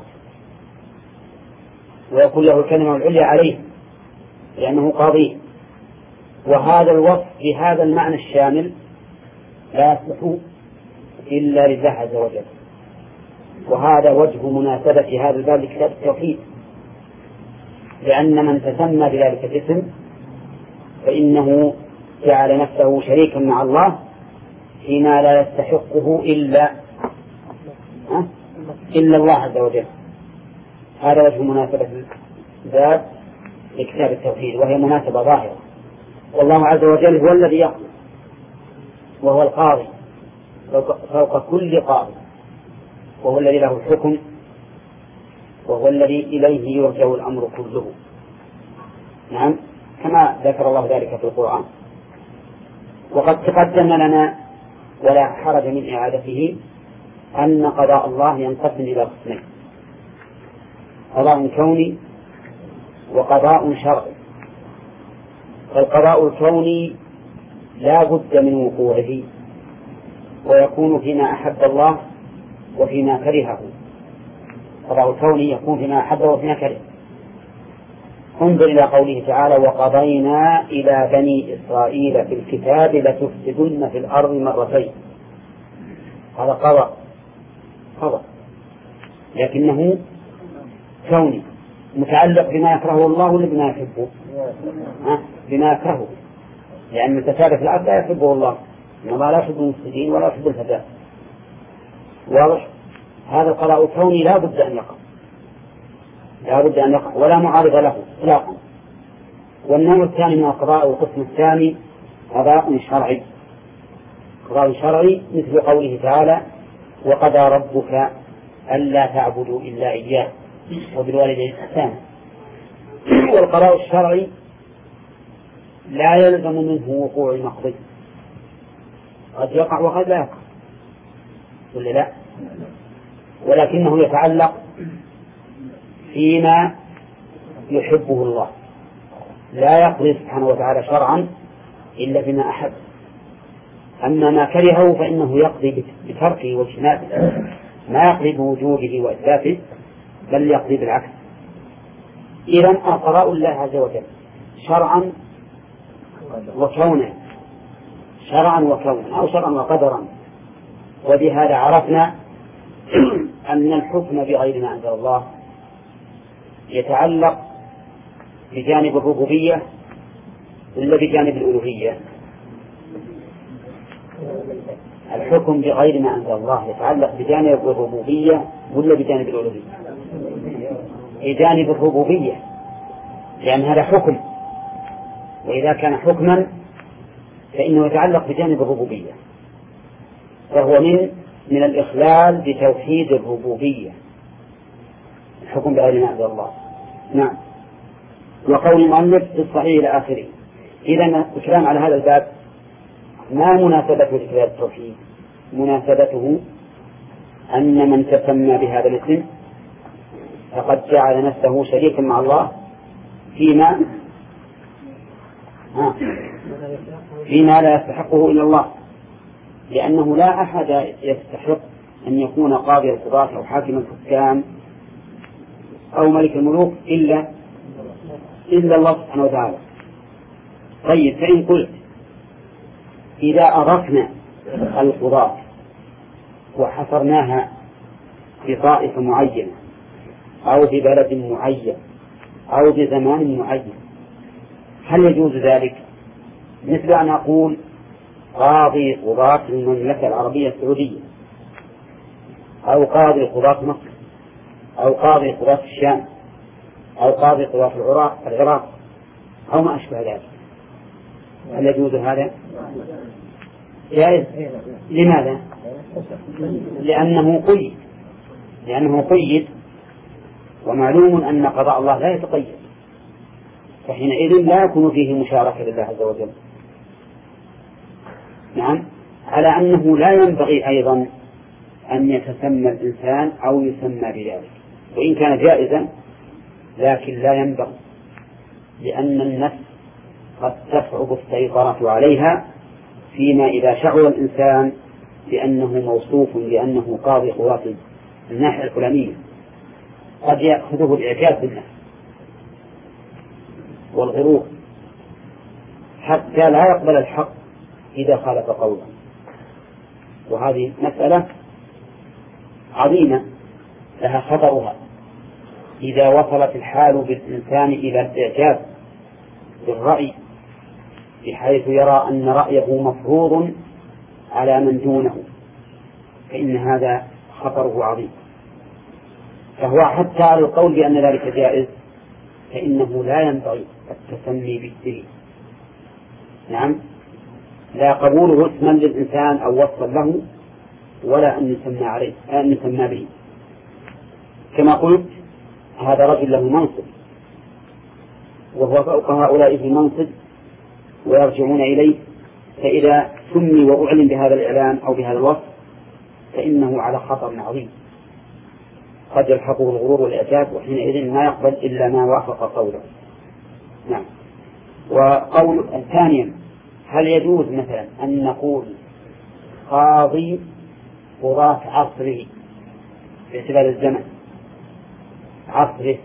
A: ويكون له الكلمة العليا عليه لأنه قاضي. وهذا الوصف بهذا المعنى الشامل لا يصح إلا لله عز وجل، وهذا وجه مناسبة هذا الباب لكتاب التوحيد، لأن من تسمى بذلك الاسم فإنه جعل نفسه شريكا مع الله فيما لا يستحقه إلا الله عز وجل. هذا وجه مناسبة الباب لكتاب التوحيد، وهي مناسبة ظاهرة. والله عز وجل هو الذي يقضي، وهو القاضي فوق كل قاضي، وهو الذي له الحكم، وهو الذي إليه يرجع الأمر كله. نعم، كما ذكر الله ذلك في القرآن. وقد تقدم لنا ولا حرج من إعادته أن قضاء الله ينقسم إلى قسمين: قضاء كوني وقضاء شرعي. فالقضاء الكوني لا بد من وقوعه، ويكون فيما أحب الله وفيما كرهه. القضاء الكوني يكون فيما أحبه وفيما كرهه. انظر إلى قوله تعالى: وقضينا إلى بني إسرائيل في الكتاب لتفسدن في الأرض مرتين. هذا قضاء لكنه كوني متعلق بما يكرهه الله ولا بما يحبه؟ بما يكرهه، لأن الفساد في الأرض لا يحبه الله، إن الله لا يحب المفسدين ولا يحب الفساد. واضح؟ هذا القضاء الكوني لا بد أن يقع ولا معارض له إطلاقا. والنوع الثاني من القضاء والقسم الثاني قضاء شرعي. قضاء شرعي مثل قوله تعالى: وقضى ربك ألا تعبدوا إلا إياه وبالوالدين إحسانا. والقضاء الشرعي لا يلزم منه وقوع المقضي، قد يقع وقد لا يقع ولا لا، ولكنه يتعلق فيما يحبه الله. لا يقضي سبحانه وتعالى شرعا إلا بما أحب، أما ما كرهه فإنه يقضي بتركه واجتنابه، ما يقضي بوجوده وإثباته، بل يقضي بالعكس. إذن القضاء الله عز وجل شرعا وكونا، أو شرعا وقدرا. وبهذا عرفنا أن الحكم بغير ما أنزل الله يتعلق بجانب الربوبية ولا بجانب الألوهية؟ الحكم بغير ما أنزل الله يتعلق بجانب الربوبية ولا بجانب الألوهية؟ بجانب الربوبية، لأن هذا حكم، وإذا كان حكما فإنه يتعلق بجانب الربوبية، فهو من الإخلال بتوحيد الربوبية، الحكم بغير ما أنزل الله. نعم. وقول المؤلف في الصحيح إلى آخره. إذا الكلام على هذا الباب ما مناسبته لكتاب التوحيد؟ مناسبته أن من تسمى بهذا الاسم فقد جعل نفسه شريكا مع الله فيما لا يستحقه إلا الله، لأنه لا أحد يستحق أن يكون قاضي القضاة أو حاكم الحكام أو ملك الملوك إلا الله سبحانه وتعالى. طيب، فإن قلت إذا أضفنا القضاة وحصرناها في طائفة معينة أو في بلد معين أو بزمان معين، هل يجوز ذلك؟ مثل أن أقول قاضي قضاة المملكة العربية السعودية، أو قاضي قضاة مصر، أو قاضي قضاة الشام، أو قاضي قضاة العراق، أو ما أشبه ذلك، هل يجوز هذا؟ جائز. لماذا؟ لأنه قيد، ومعلوم أن قضاء الله لا يتقيد، فحينئذ لا يكون فيه مشاركة لله عز وجل. نعم، على أنه لا ينبغي أيضا أن يتسمى الإنسان أو يسمى بذلك، وإن كان جائزا لكن لا ينبغي، لأن النفس قد تصعب السيطرة عليها فيما إذا شعر الإنسان بأنه موصوف بأنه قاضي قضاة الناحية الفلانية، قد يأخذه الإعجاب بالنفس والغرور حتى لا يقبل الحق إذا خالف قوله. وهذه مسألة عظيمة لها خطرها إذا وصلت الحال بالإنسان إلى الإعجاب بالرأي، بحيث يرى أن رأيه مفروض على من دونه، فإن هذا خطره عظيم. فهو حتى على القول بأن ذلك جائز فإنه لا ينبغي التسمي بالدين. نعم، لا قبوله اسما للإنسان أو وصفا له، ولا أن يسمى به. كما قلت هذا رجل له منصب وهو فوق هؤلاء في المنصب ويرجعون إليه، فإذا سمي وأعلن بهذا الإعلان أو بهذا الوصف فإنه على خطر عظيم، قد يلحقه الغرور والإعجاب، وحينئذ ما يقبل إلا ما وافق قوله. نعم. وقول ثانيا، هل يجوز مثلا أن نقول قاضي قضاة عصره باعتبار الزمن عصره؟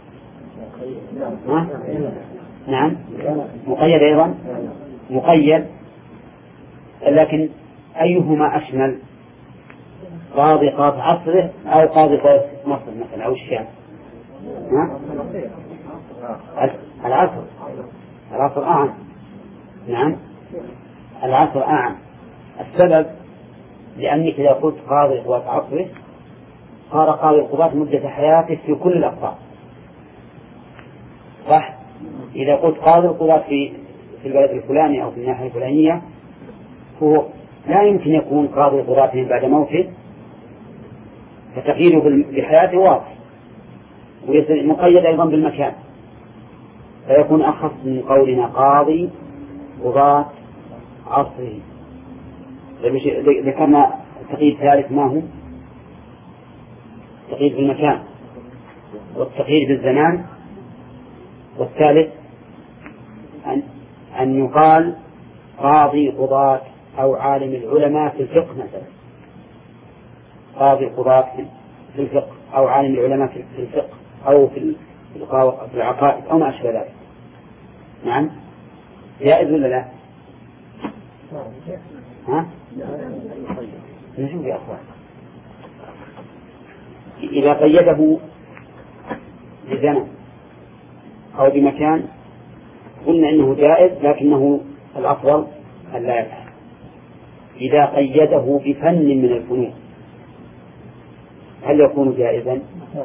A: نعم، مقيد أيضا، مقيد، لكن أيهما أشمل، قاضي قضاة عصره أو قاضي قضاة مصر مثلا أو الشام؟ العصر أعم. نعم، العصر أعم. السبب لأنك إذا قلت قاضي قضاة عصره صار قاضي القضاة مدة حياته في كل الأقطار، صح؟ إذا قلت قاضي القضاة في البلد الفلاني أو في الناحية الفلانية هو لا يمكن يكون قاضي قضاتهم بعد موته، فتقييده بحياته واضح، ويصير مقيد أيضا بالمكان، فيكون أخص من قولنا قاضي قضاة عصره. ذكرنا التقييد الثالث ما هو؟ التقييد بالمكان، والتقييد بالزمان، والثالث أن يقال قاضي قضاة أو عالم العلماء في الفقه مثلا، قاضي قضاة في الفقه أو عالم العلماء في الفقه أو في العقائد أو ما أشبه ذلك. نعم، جائز ولا لا؟ ها؟ نشوف يا أخوان، إذا قيده بزمن أو بمكان قلنا إنه جائز، لكنه الأفضل أن لا يفعل. إذا قيده بفن من الفنون هل يكون جائزا؟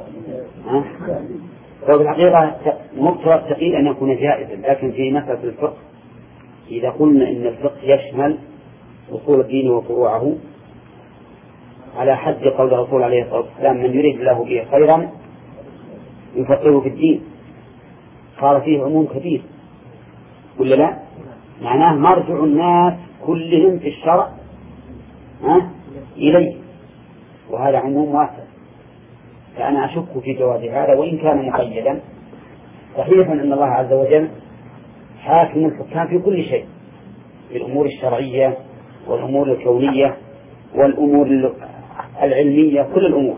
A: وفي الحقيقة مقتضى التقييد أن يكون جائزا، لكن في مسألة الفقه إذا قلنا إن الفقه يشمل أصول الدين وفروعه على حد قول الرسول عليه الصلاة والسلام من يريد الله به خيرا يفقهه في الدين، صار فيه عموم كبير ولا لا؟ معناه مرجع الناس كلهم في الشرع إليه، وهذا عموم واسع. فأنا أشك في جواز هذا وإن كان مقيدا. صحيح أن الله عز وجل حاكم الحكام في كل شيء، في الأمور الشرعية والأمور الكونية والأمور العلمية، كل الأمور،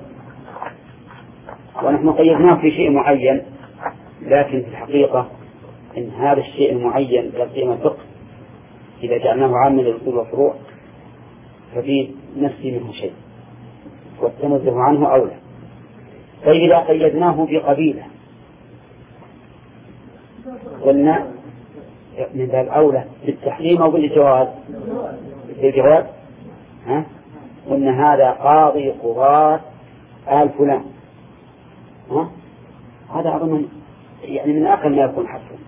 A: ونحن قيدناه في شيء معين، لكن في الحقيقة إن هذا الشيء المعين كقيمة الفقه إذا جعلناه عاما للأصول والفروع ففي نفسي منه شيء، والتنزه عنه أولى. فإذا قيدناه بقبيلة قلنا من باب أولى بالتحريم أو بالجواز؟ بالجواز. قلنا هذا قاضي قضاة آل فلان، هذا أظن يعني من أقل ما يكون حصرا.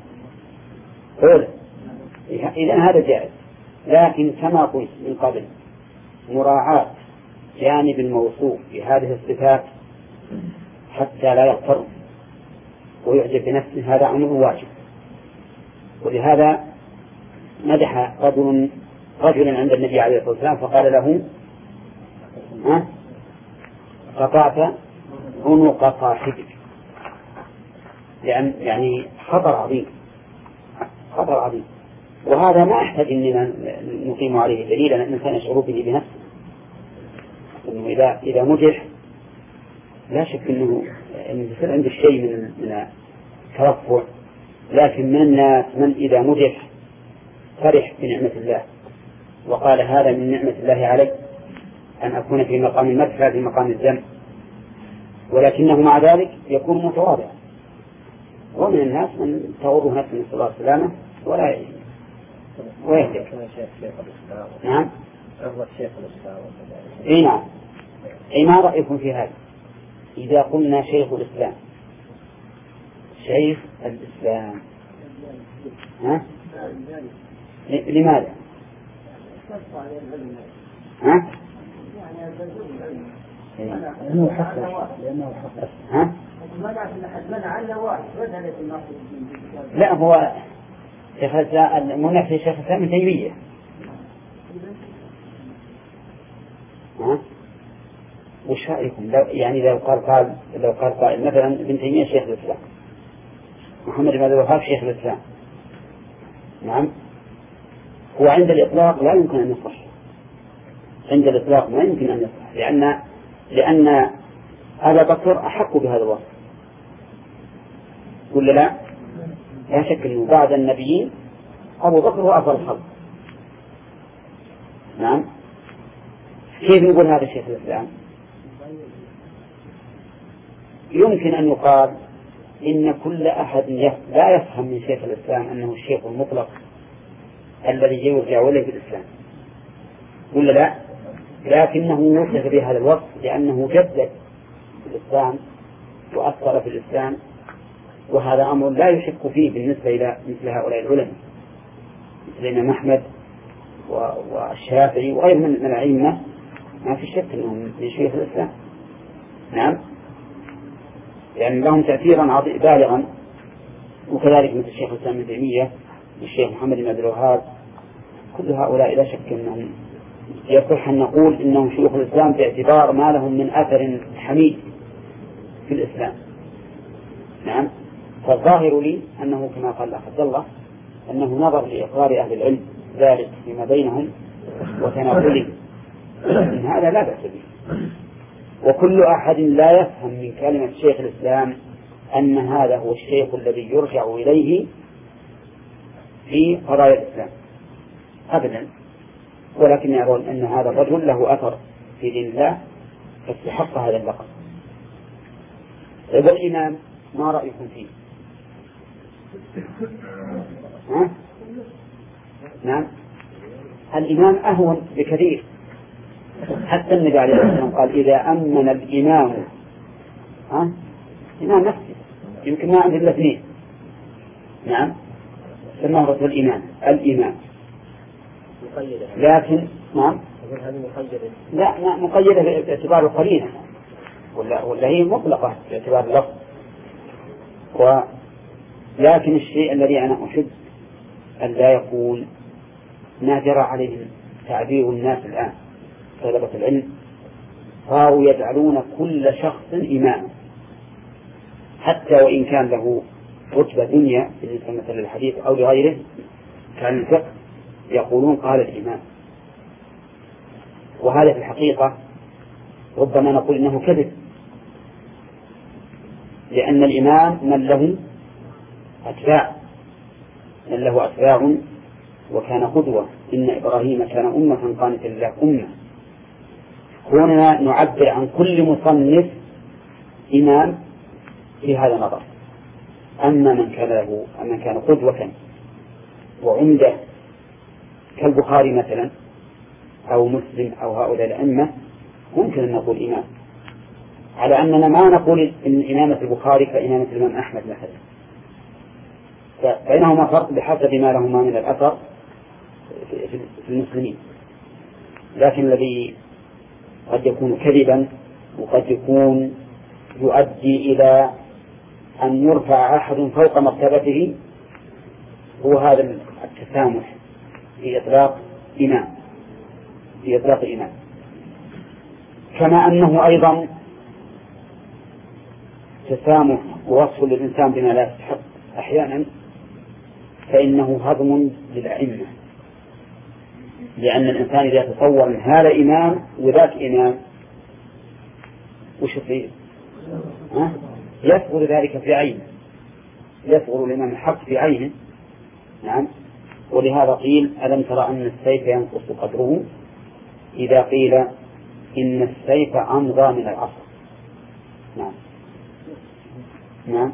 A: إذا هذا جائز، لكن كما قلت من قبل مراعاة جانب الموصوف بهذه الصفات حتى لا يغتر ويعجب بنفسه، هذا أمر واجب. ولهذا مدح رجلا عند النبي عليه الصلاة والسلام فقال له قطعت عنق صاحبك، لأن يعني خطر عظيم، خطر عظيم. وهذا ما أحتاج أننا نقيم عليه دليلا، أن الإنسان يشعر به بنفسه، أنه إذا مدح لا شك أنه يصير عنده شيء من الترفع، لكن من الناس من إذا مدح فرح بنعمة الله وقال هذا من نعمة الله علي أن أكون في مقام المدح لا في مقام الذم، ولكنه مع ذلك يكون متواضع. ومن الناس من تغضه نفسه من صلاة السلامة ولا ويهدك. نعم. اي نعم. اي ما رأيكم في هذا؟ إذا قلنا شيخ الإسلام، شيخ الإسلام، لماذا؟
D: لأنه حصل.
A: لا هو شيخ الإسلام المنافس شيخ الإسلام ابن تيمية. وش رأيكم لو قال قائل مثلا ابن تيمية شيخ الإسلام، محمد بن عبد الوهاب شيخ الإسلام، نعم، هو عند الإطلاق لا يمكن أن يصح، عند الإطلاق ما يمكن أن يصح، لأن أبا بكر أحق بهذا الوصف ولا لا؟ لا شك أنه بعد النبيين أبو بكر هو أفضل الخلق. نعم. كيف نقول هذا شيخ الإسلام؟ يمكن أن يقال إن كل أحد لا يفهم من شيخ الإسلام أنه الشيخ المطلق الذي يرجع إليه في الإسلام ولا لا؟ لكنه يوصف بهذا الوصف لأنه جدد في الإسلام وأثر في الإسلام، وهذا أمر لا يشك فيه بالنسبة إلى مثل هؤلاء العلماء مثل الإمام أحمد والشافعي وغير من الأئمة، ما في شك أنهم من شيخ الإسلام. نعم، يعني لهم تأثيرا بالغا، وكذلك مثل الشيخ الإسلام ابن تيمية والشيخ محمد بن عبد الوهاب، كل هؤلاء لا شك أنهم يصح أن نقول إنهم شيوخ الإسلام باعتبار ما لهم من أثر حميد في الإسلام. نعم. فالظاهر لي أنه كما قال الأخ عبد الله أنه نظر لإقرار أهل العلم ذلك فيما بينهم وتناقله، إن هذا لا بأس به. وكل أحد لا يفهم من كلمة شيخ الإسلام أن هذا هو الشيخ الذي يرجع إليه في قضايا الإسلام أبدا، ولكن يرون أن هذا الرجل له أثر في دين الله فاستحق هذا اللقب. والإمام ما رأيكم فيه؟ نعم، الإمام أهون بكثير، حتى النبي عليه الصلاة والسلام قال إذا أمن الإمام إمام نفسه يمكن ما عنده إلا اثنين، نعم، سماه رسول الإمام لكن نعم لا مقيدة باعتبار القرينة ولا هي مطلقة باعتبار اللفظ. لكن الشيء الذي أنا أحب أن لا يكون ما جرى عليه تعبير الناس الآن طلبة العلم، صاروا يجعلون كل شخص إماما حتى وإن كان له رتبة دنيا بالنسبة مثل الحديث أو لغيره كان الفقه، يقولون قال الإمام. وهذا في الحقيقة ربما نقول إنه كذب، لأن الإمام من له أتباع وكان قدوة. إن إبراهيم كان أمة قانتا لله أمة. هنا نعبر عن كل مصنف إمام في هذا النظر. أما من كان قدوة وعمدة كالبخاري مثلا أو مسلم أو هؤلاء الأئمة ممكن أن نقول إمام، على أننا ما نقول إن إمامة البخاري كإمامة الإمام أحمد مثلا، فبينهما فرق بحسب ما لهما من الأثر في المسلمين. لكن الذي قد يكون كذبا وقد يكون يؤدي إلى أن يرفع أحد فوق مرتبته هو هذا التسامح في إطلاق إمام. كما أنه أيضا تسامح ووصف للإنسان بما لا يستحق أحيانا، فإنه هضم للأئمة، لأن الإنسان إذا تصور أن هذا إمام وذاك إمام وش يصير؟ يصغر ذلك في عينه، يصغر الإمام الحق في عينه. نعم. ولهذا قيل ألم ترى أن السيف ينقص قدره إذا قيل إن السيف أمضى من العصر. نعم.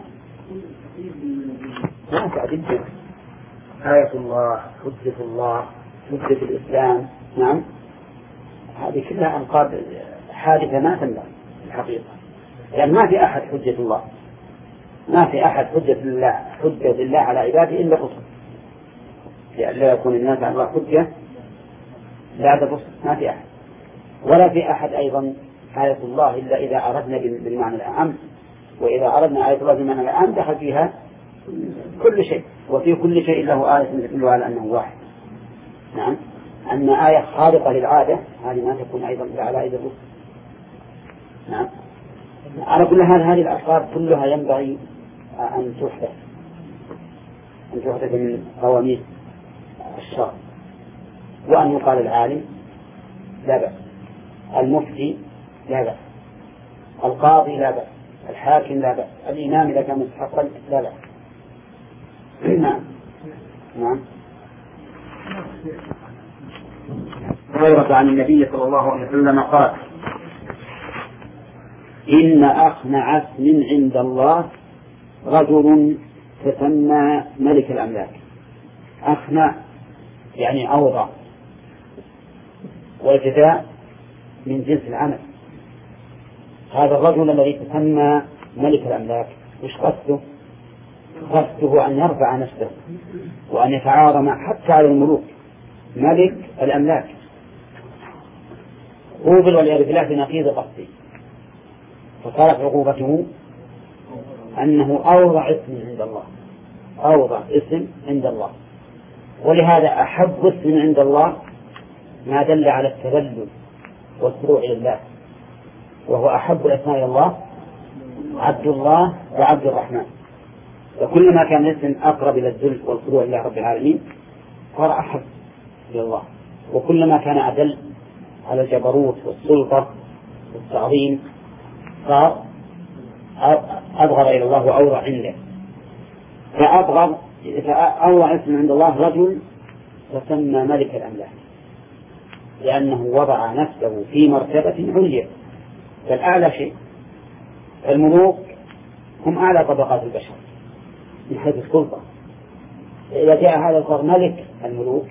A: واسع جدا. آية الله، حجة الله، حجة الإسلام. نعم. هذه كلها ألقاب حادثة ما تنبغي الحقيقة، لأن ما في أحد حجة الله، ما في أحد حجة الله على عباده إلا الرسل، لأن لا يكون الناس على الله حجة بعد الرسل. ما في أحد، ولا في أحد أيضا آية الله إلا إذا أردنا بالمعنى الأعم، وإذا أردنا آية الله بالمعنى الأعم دخل فيها كل شيء، وفي كل شيء له آية تدل على أنه واحد. نعم. أن آية خارقة للعادة هذه ما تكون أيضا إلا على أيدي الرسل. نعم. على كل حال هذه الألفاظ كلها ينبغي أن تحدث من قواميس الشرع، وأن يقال العالم لا بأس، المفتي لا بأس، القاضي لا بأس، الحاكم لا بأس، الإمام إذا كان مستحقا لا بأس. نعم. هريرة عن النبي صلى الله عليه وسلم قال: إن أخنع اسم عند الله رجل تسمى ملك الأملاك. أخنع يعني أوضع، والجزاء من جنس العمل. هذا الرجل الذي تسمى ملك الأملاك وش قصده؟ قصده أن يرفع نفسه وأن يتعاظم حتى على الملوك، ملك الأملاك. قوبل والعياذ بالله بنقيض قصده، فصارت عقوبته أنه أوضع اسم عند الله. ولهذا أحب اسم عند الله ما دل على التذلل والخضوع إلى الله، وهو أحب الأسماء إلى الله عبد الله وعبد الرحمن. وكلما كان الاسم أقرب إلى الذل والخضوع إلى رب العالمين صار أحب إلى الله، وكلما كان أدل على الجبروت والسلطة والتعظيم صار أبغض إلى الله وأوضع عنده. فأوضع اسم عند الله رجل تسمى ملك الأملاك، لأنه وضع نفسه في مرتبة عليا، بل أعلى شيء. الملوك هم أعلى طبقات البشر من حيث السلطة. إذا جاء هذا القرار ملك الملوك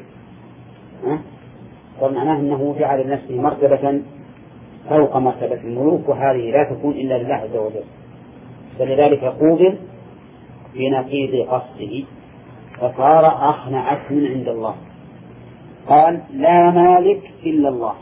A: فمعناه أنه جعل لنفسه مرتبة فوق مرتبة الملوك، وهذه لا تكون إلا لله عز وجل. فلذلك قوبل بنقيض قصده فصار أخنع اسم عند الله. قال: لا مالك إلا الله.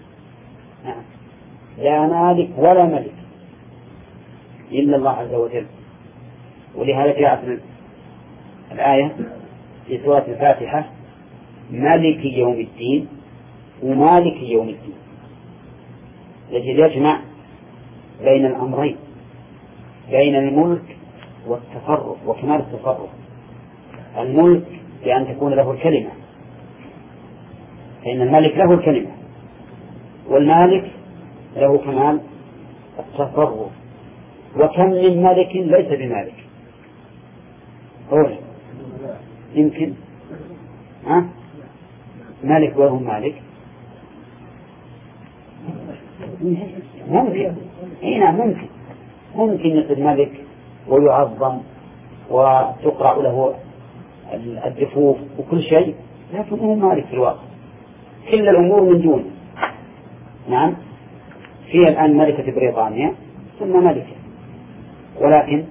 A: لا مالك ولا ملك إلا الله عز وجل. ولهذا جاءت الآية في سورة الفاتحة مالك يوم الدين ومالك يوم الدين، الذي يجمع بين الأمرين، بين الملك والتصرف وكمال التصرف. الملك بأن تكون له الكلمة، فإن الملك له الكلمة، والمالك له كمال التصرف. وكم من ملك ليس بمالك؟ يمكن مالك وهو مالك، ممكن هنا ممكن يصير ملك ويعظم وتقرأ له الدفوف وكل شيء، لكن هو مالك في الواقع، كل الأمور من دونه. نعم، في الآن ملكة بريطانيا ثم ملكة، ولكن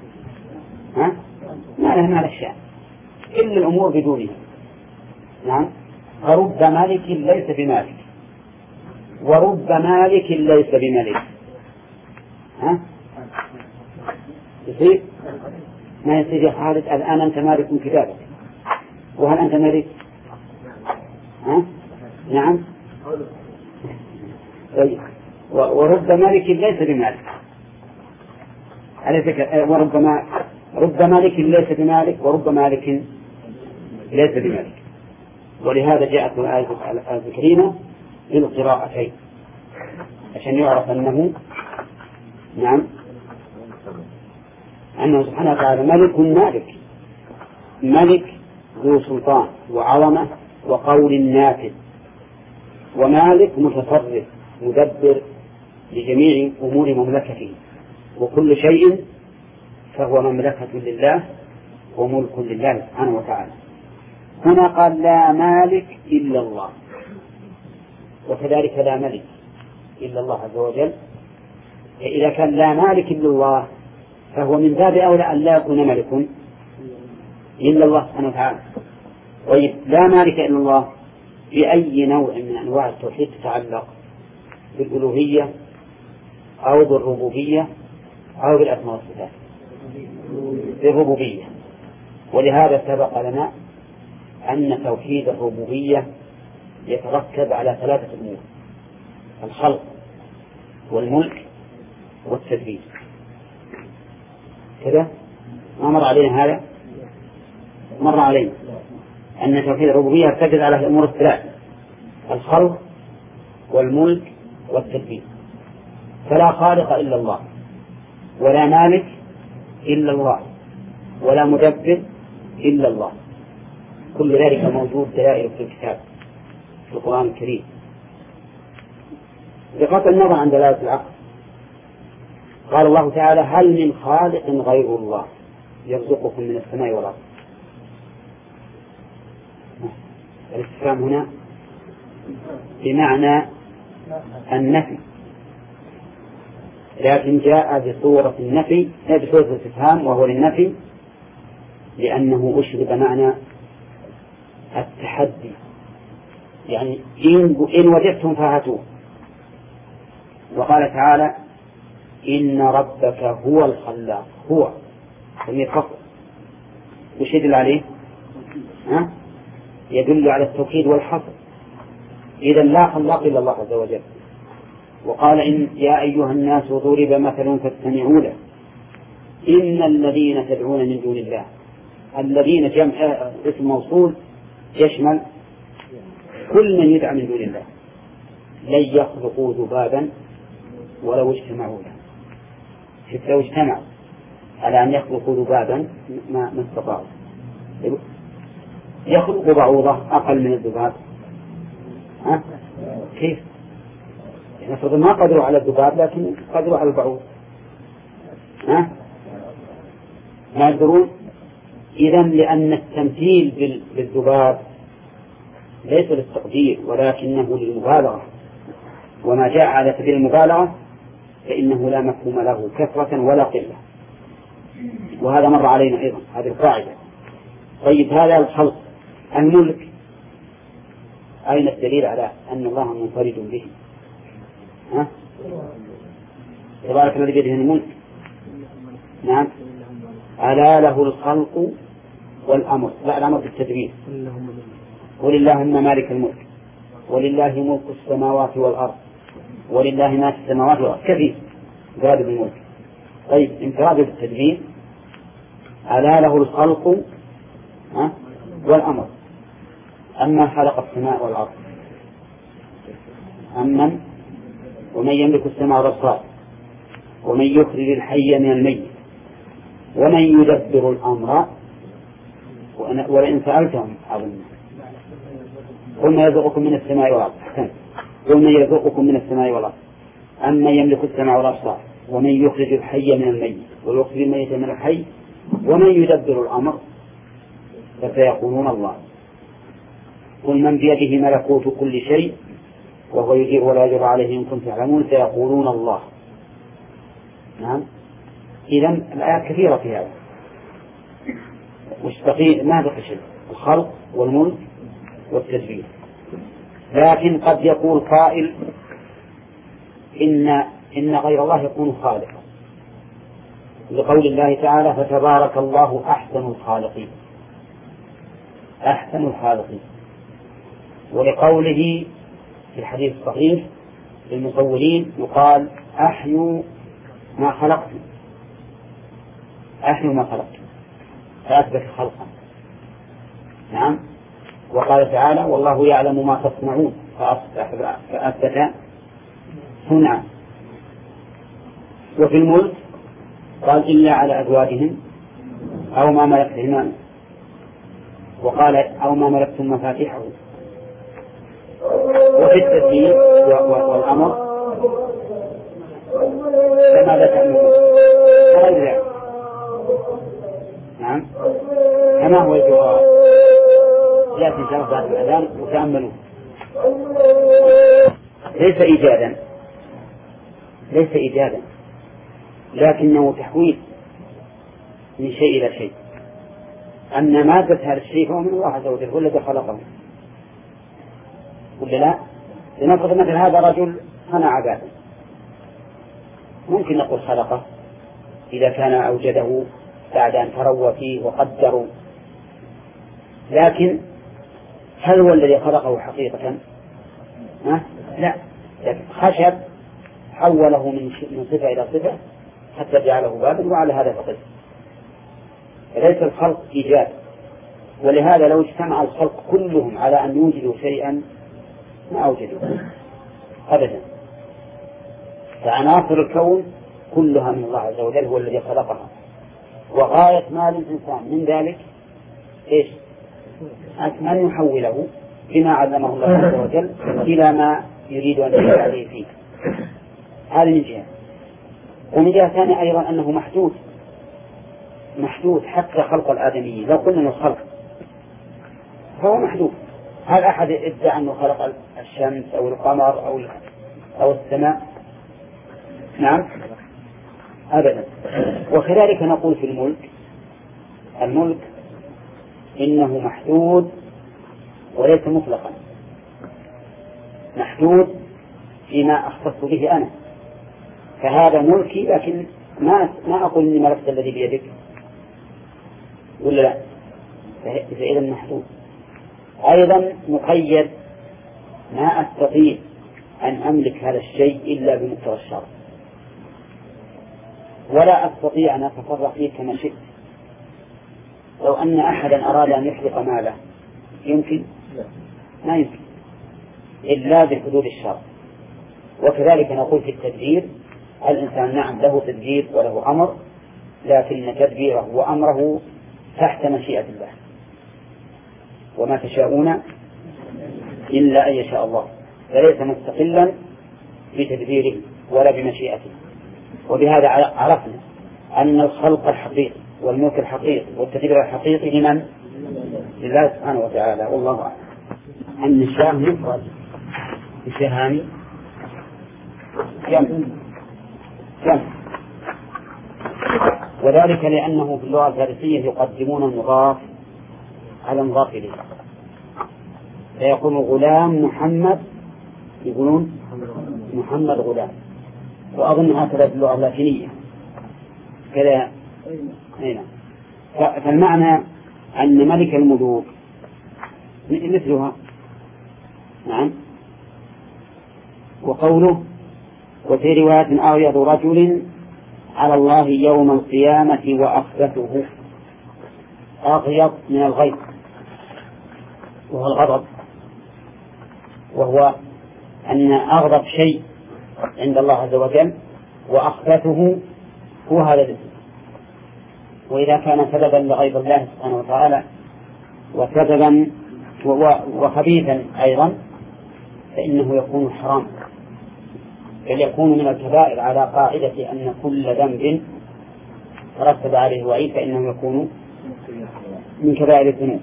A: ما لها مال الشأن، كل الأمور بدونها. نعم، فرب مالك ليس بمالك ورب مالك ليس بملك. يصير ما يصير يا خالد الآن أنت مالك من كتابك، وهل أنت ملك؟ نعم. ورب مالك ليس بمالك على فكرة، رب مالك ليس بمالك ورب مالك ليس بمالك. ولهذا جاءت الآية الكريمة للقراءتين عشان يعرف أنه أنه سبحانه وتعالى ملك ذو سلطان وعظمة وقول نافذ، ومالك متصرف مدبر لجميع أمور مملكته، وكل شيء فهو مملكة لله وملك لله سبحانه وتعالى. هنا قال لا مالك إلا الله، وكذلك لا ملك إلا الله عز وجل. إذا كان لا مالك إلا الله فهو من باب أولى أن لا يكون ملك إلا الله سبحانه وتعالى. طيب لا مالك إلا الله بأي نوع من أنواع التوحيد تتعلق؟ بالألوهية أو بالربوبية أو بالأسماء والصفات؟ بالربوبية. ولهذا سبق لنا أن توحيد الربوبية يتركب على 3 أمور: الخلق والملك والتدبير. كذا ما مر علينا هذا؟ مر علينا أن توحيد الربوبية يرتكز على الأمور الثلاث: الخلق والملك والتدبير. فلا خالق إلا الله، ولا مالك إلا الله، ولا مدبر إلا الله. كل ذلك موجود دلائل في الكتاب في القرآن الكريم. بقطع النظر عن دلالة العقل، قال الله تعالى: هل من خالق غير الله يرزقكم من السماء والأرض؟ الاستفهام هنا بمعنى النفي، لكن جاء بصورة النفي بصورة الاستفهام وهو للنفي، لأنه أشرب معنى التحدي، يعني إن وجدتم فهاتوه. وقال تعالى: إن ربك هو الخلاق. هو ضمير فصل، وش يدل عليه؟ يدل على التوكيد والحصر. إذا لا خلاق إلا الله عز وجل. وقال: إن يا أيها الناس ضرب مثل فاستمعوا له إن الذين تدعون من دون الله. الذين جمع اسم موصول يشمل كل من يدعى من دون الله. لن يخلقوا ذبابا ولو اجتمعوا له. لو اجتمعوا على أن يخلقوا ذبابا ما استطاعوا. يخلق بعوضة أقل من الذباب، كيف؟ نفرض ما قدروا على الذباب لكن قدروا على البعوض، ما يقدرون. إذا لأن التمثيل بالذباب ليس للتقدير ولكنه للمبالغة، وما جاء على سبيل المبالغة فإنه لا مفهوم له كثرة ولا قلة. وهذا مر علينا أيضا، هذه القاعدة. طيب، هذا الخلق. الملك، أين الدليل على أن الله منفرد به؟ تبارك الذي بيده الملك. نعم، ألا له الخلق
B: والأمر، لا الأمر بالتدبير. قل اللهم مالك الملك ولله ملك السماوات والأرض ولله ما في السماوات والأرض، كثير زاد بالملك. طيب انفراده بالتدبير، ألا له الخلق والأمر. أما خلق السماء والأرض أمن ومن يملك السماء والأبصار ومن يخرج الحي من الميت ومن يدبر الأمر ولئن سألتهم أظن قل من يرزقكم من السماء والأرض، قل من يرزقكم من السماء والأرض أمن يملك السماء والأبصار ومن يخرج الحي من الميت ويخرج الميت من الحي ومن يدبر الأمر فسيقولون الله. قل من بيده ملكوت كل شيء وهو يجير ولا يجر عليه إن كنتم تعلمون سيقولون الله. نعم، إذن الآيات كثيرة في هذا، ما بقي شيء، الخلق والملك والتدبير. لكن قد يقول قائل إن غير الله يكون خالقا، لقول الله تعالى فتبارك الله أحسن الخالقين، أحسن الخالقين، ولقوله في الحديث الصحيح للمصورين يقال أحيوا ما خلقتم، أحيوا ما خلقتم، فأثبت خلقا. نعم، وقال تعالى والله يعلم ما تصنعون فأثبت صنعا. وفي الملك قال إلا على أزواجهم أو ما ملكت أيمانهم، وقال أو ما ملكتم مفاتيحه. وفي التدبير والأمر فماذا تعملون فغير ذلك. نعم، كما هو الجواب يأتي إن شاء الله بعد الأذان وتأملوا. ليس إيجادا لكنه تحويل من شيء إلى شيء، أن مادة هذا الشيء هو من الله عز وجل، هو الذي خلقه. ولا لا؟ لنفرض مثل هذا رجل صنع بابا، ممكن نقول خلقه إذا كان أوجده بعد أن تروى فيه وقدروا، لكن هل هو الذي خلقه حقيقة؟ لا، لكن خشب حوله من صفة إلى صفة حتى جعله بابا، وعلى هذا فقط. فليس الخلق إيجاد، ولهذا لو اجتمع الخلق كلهم على أن يوجدوا شيئا ما أوجدوا أبدا. فعناصر الكون كلها من الله عز وجل، هو الذي خلقها، وغاية ما للإنسان من ذلك إيش؟ أن يحوله بما علمه الله عز وجل إلى ما يريد أن يجعل عليه فيه. هذه من جهة. ومن جهة ثانية أيضا أنه محدود حتى خلق الآدمي، لو قلنا الخلق فهو محدود. هل أحد ادعى أنه خلق الشمس أو القمر أو السماء؟ نعم، أبدا. وكذلك نقول في الملك إنه محدود وليس مطلقا، محدود فيما أختص به أنا، فهذا ملكي، لكن ما أقول إني ملكت الذي بيدك ولا لا، فإذا محدود. أيضا مقيد، ما أستطيع أن أملك هذا الشيء إلا بمقتضى الشرع، ولا أستطيع أن أتصرف فيه كما شئت. لو أن أحدا أراد أن يحرق ماله يمكن؟ ما يمكن إلا بحدود الشرع. وكذلك نقول في التدبير، الإنسان نعم له تدبير وله أمر، لكن تدبيره وأمره تحت مشيئة الله، وما تشاءون إلا أن يشاء الله، فليس مستقلا بتدبيره ولا بمشيئته. وبهذا عرفنا أن الخلق الحقيقي والملك الحقيقي والتدبير الحقيقي لمن؟ لله سبحانه وتعالى، والله أعلم. أن الشام يفرد بشهام جمع، وذلك لأنه في اللغة الفارسية يقدمون المضاف على المضاف إليه، فيقول غلام محمد، يقولون محمد غلام، وأظن هكذا في اللغة اللاتينية كذا. فالمعنى
A: أن ملك الملوك مثلها. نعم. وقوله وفي رواية أغيض رجل على الله يوم القيامة وأخبثه. أغيض من الغيظ وهو الغضب، وهو أن أغضب شيء عند الله عز وجل، وأخبثه هو هذا الاسم. وإذا كان سببا لغيظ الله سبحانه وتعالى وسببا وخبيثا أيضا فإنه يكون حرام، بل يكون من الكبائر على قاعدة أن كل ذنب ترتب عليه وعيد فإنه يكون من كبائر الذنوب.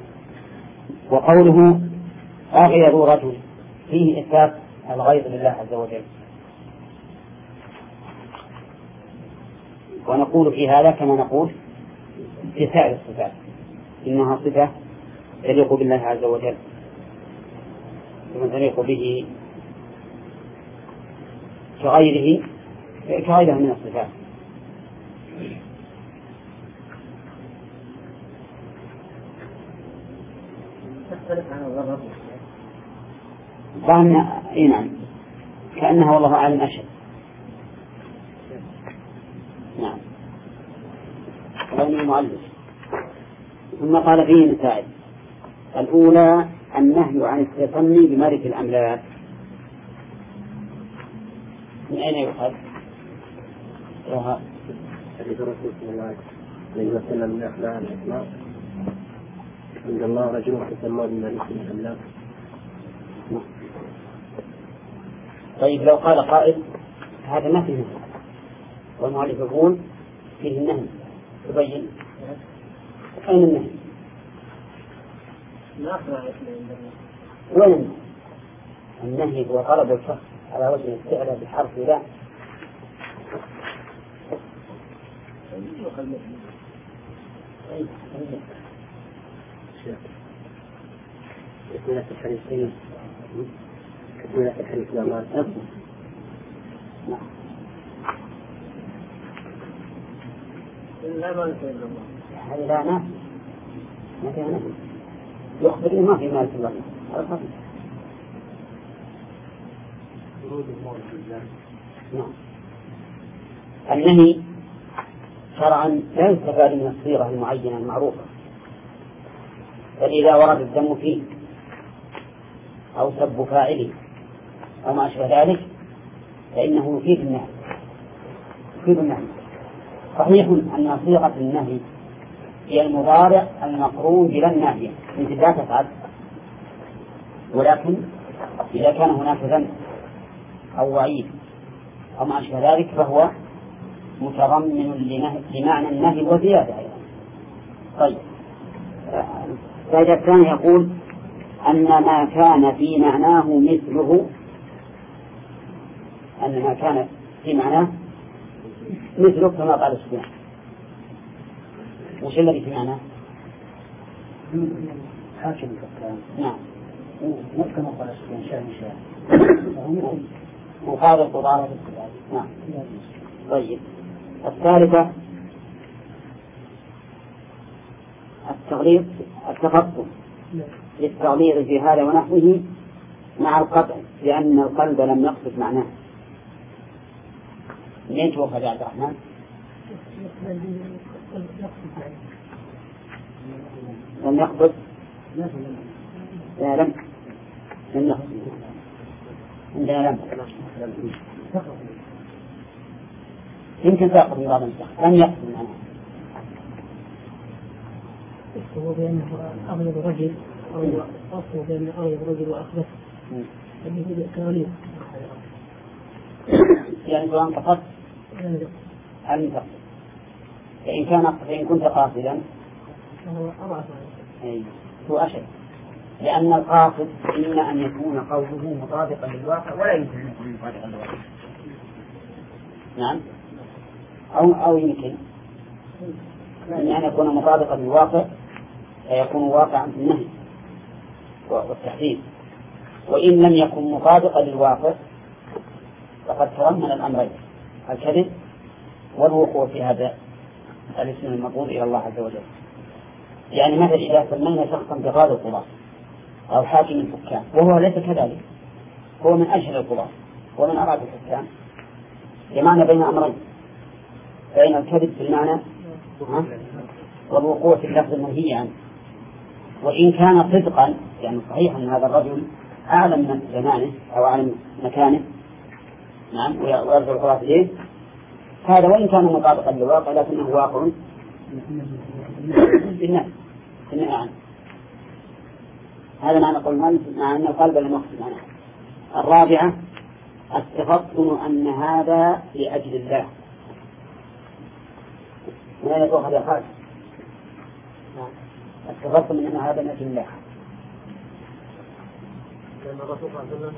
A: وقوله أغيظ رجل فيه إثبات الغيظ لله عز وجل. ونقول في هذا كما نقول في سائر الصفات إنها صفة تليق بالله عز وجل كما تليق به كغيره من الصفات.
D: تختلف عن الغضب.
A: نعم كأنها والله أعلم أشد. نعم. المؤلف ثم قال فيه مسائل. الأولى النهي عن التسمي بملك الأملاك. من أين يؤخذ؟
C: حديث الرسول صلى الله عليه وسلم من أخلاق الأسماء عند الله رجل تسمى بملك الأملاك.
A: طيب لو قال قائل هذا ما فيه نهي، والمؤلف يقول فيه النهي، تبين أين النهي؟ وين النهي؟ هو طلب الشخص على وجه الاستعلاء بحرف لا.
C: كثيرة الحديثين كثيرة الحديث لا ما
A: هذه لا نفس ما فيها نفس يخبر ما في مالك الله. نعم. النهي شرعا لا يستفاد من الصيغة المعينة المعروفة، بل إذا ورد الدم فيه أو سب فاعله أو ما أشبه ذلك فإنه يفيد النهي. صحيح أن صيغة النهي هي المضارع المقرون بلا الناهية مثل لا تفعل، ولكن إذا كان هناك ذنب أو وعيد أو ما أشبه ذلك فهو متضمن لمعنى النهي وزيادة أيضا. طيب الفائدة الثانية يقول أن ما كان في معناه مثله، أن ما كان في معناه مثله كما قال سفيان. وش الذي في معناه؟
D: حاكم الكلام.
A: نعم.
D: كما قال سفيان شاهد
A: مقابل قضاء. نعم. طيب الثالثة التغليظ التفطن للتغليظ في هذا ونحوه مع القطع لأن القلب لم يقصد معناه. منين توقف يا عبد الرحمن؟ لم يقصد. لا لم يقصد. عندنا لم يمكن تأخذ من بعض النسخ لم يقصد معناه.
D: هو بأنه أغلب رجل أو أصله بأنه أغلب رجل وأخبث اللي هو كغليظ
A: يعني سواء فقط أم تقصد. فإن كنت قاصدا
D: فهو أضعف
A: هو أشد، لأن القاصد إما أن يكون قوله مطابقا للواقع ولا يمكن أن يكون مطابقا للواقع. نعم. أو يمكن أن يكون مطابقا للواقع فيكون واقعا في النهي والتحديد، وإن لم يكن مطابقا للواقع فقد تضمن الأمرين الكذب والوقوع في هذا الاسم المبغوض إلى الله عز وجل. يعني مثلا إذا سمينا شخصا بقاضي القضاة أو حاكم الحكام وهو ليس كذلك، هو من أجهل القضاة ومن أراد الحكام، بمعنى بين أمرين، بين الكذب في المعنى والوقوع في اللفظ المنهي عنه. وإن كان صدقا يعني صحيح أن هذا الرجل أعلم من زمانه أو أعلم مكانه، نعم، ويرجع القضاة إليه، هذا وإن كان مطابقا للواقع لكنه واقع بالنفس النهي عنه. هذا معنى قول مالك مع أن القلب لم يقصد عنه. الرابعة التفطن أن هذا لأجل الله. ولا يتوخذ يا خالد التفطن أن هذا لأجل الله،
C: لأن الرسول صلى الله عليه وسلم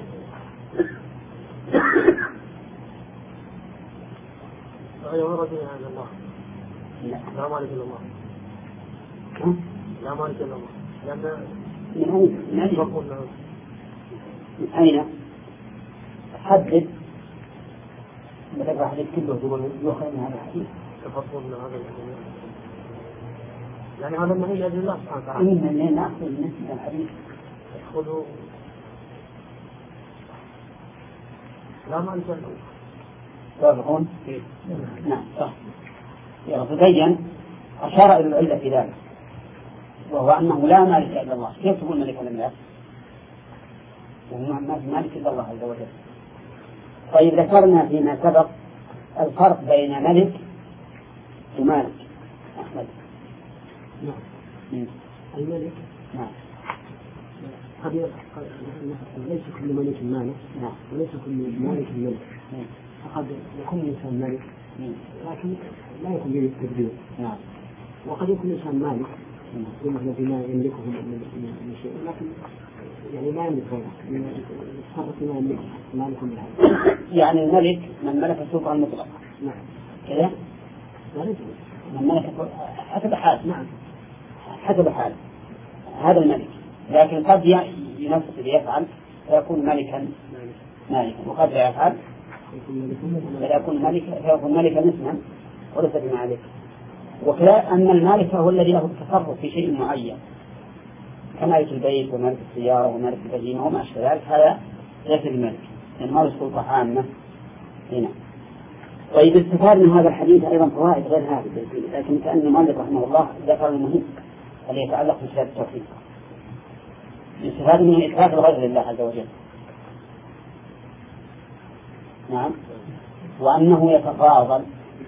C: غير رجل هذا الله لا مالك إلا الله، لا مالك إلا الله، لأن
A: من أين حدد مثل حديث كله يؤخذ من هذا الحديث
C: تفضل من هذا الحديث، يعني هذا النهي لأجل الله سبحانه وتعالى.
A: إن نأخذ من الحديث
C: يدخلوا لا مالك إلا الله
A: واضحون؟ نعم صح. تبين أشار إلى العلة في ذلك، وهو أنه لا مالك إلا الله. كيف تقول ملك الأملاك؟ وما في مالك إلا الله عز وجل. طيب ذكرنا فيما سبق الفرق بين ملك ومالك. أحمد.
C: نعم. الملك
A: نعم.
C: ليس كل ملك مالك،
A: نعم،
C: وليس كل مالك ملك. فقد يكون الإنسان مالك لكن لا يكون به التدبير.
A: نعم.
C: وقد يكون الإنسان مالك بما يملكه من شيء، لكن يعني لا يملك غيره، يتصرف بما يملكه مالك من هذا.
A: يعني الملك من ملك السلطة المطلقة.
C: نعم.
A: كذا؟ من ملك حسب حال.
C: نعم.
A: حسب حال هذا الملك، لكن قد ينفذ يفعل فيكون ملكا وقد لا يفعل فيكون ملكا اسما وليس بمالك. وكلا أن المالك هو الذي له التصرف في شيء معين كمالك البيت ومالك السيارة ومالك البهيمة وما أشبه ذلك، هذا ليس بمالك لأن مالك سلطة عامة هنا. طيب استفاد من هذا الحديث أيضا فوائد غير هذه، لكن كأن المؤلف رحمه الله ذكر المهم الذي يتعلق بشهادة التوحيد. استفاد من إثبات الغير لله عز وجل، نعم، وأنه يتفاضل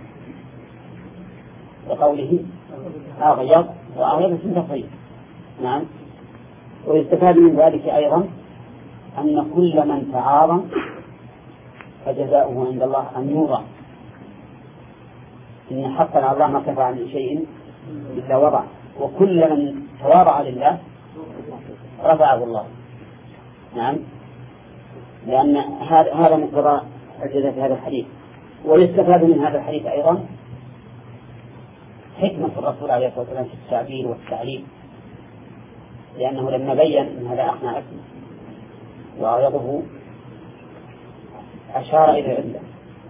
A: بقوله أغيض وأغيض اسم تفضيل، نعم. ويستفاد من ذلك أيضا أن كل من تعاظم فجزاؤه عند الله أن يوضع، إن حقا على الله ما كفى عن شيء إلا وضع، وكل من تواضع لله رفعه الله، نعم، لأن هذا مقتضى الجزاء في هذا الحديث. ويستفاد من هذا الحديث أيضا حكمة الرسول عليه الصلاة والسلام في التعبير والتعليم، لأنه لما بين أن هذا أخنع اسمه وأغيضه أشار إلى العلة،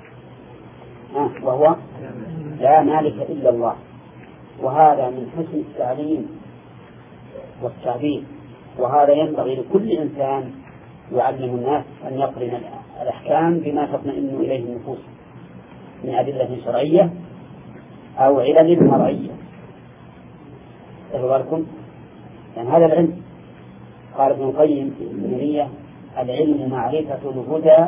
A: وهو لا مالك إلا الله. وهذا من حسن التعليم والتعبير، وهذا ينبغي لكل إنسان يعلم الناس أن يقرن الأحكام بما تطمئن إليه النفوس من أدلة شرعية أو علل مرعية. أخبركم يعني هذا العلم، قال ابن القيم في النونية: العلم معرفة الهدى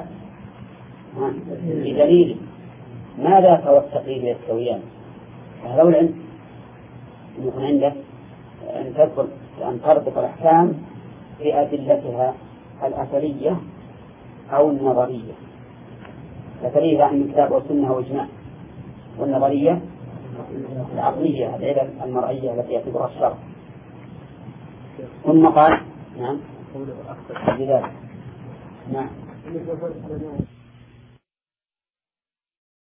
A: بدليل ماذا فوالتقييد يستويان. هذا هو العلم، أن يكون عندك أن تدخل أن تربط الأحكام بأدلتها الأثرية أو النظرية. الأثرية عن الكتاب والسنة والإجماع، والنظرية العقلية العلل المرعية التي يعتبرها الشرع. ثم قال نعم بذلك نعم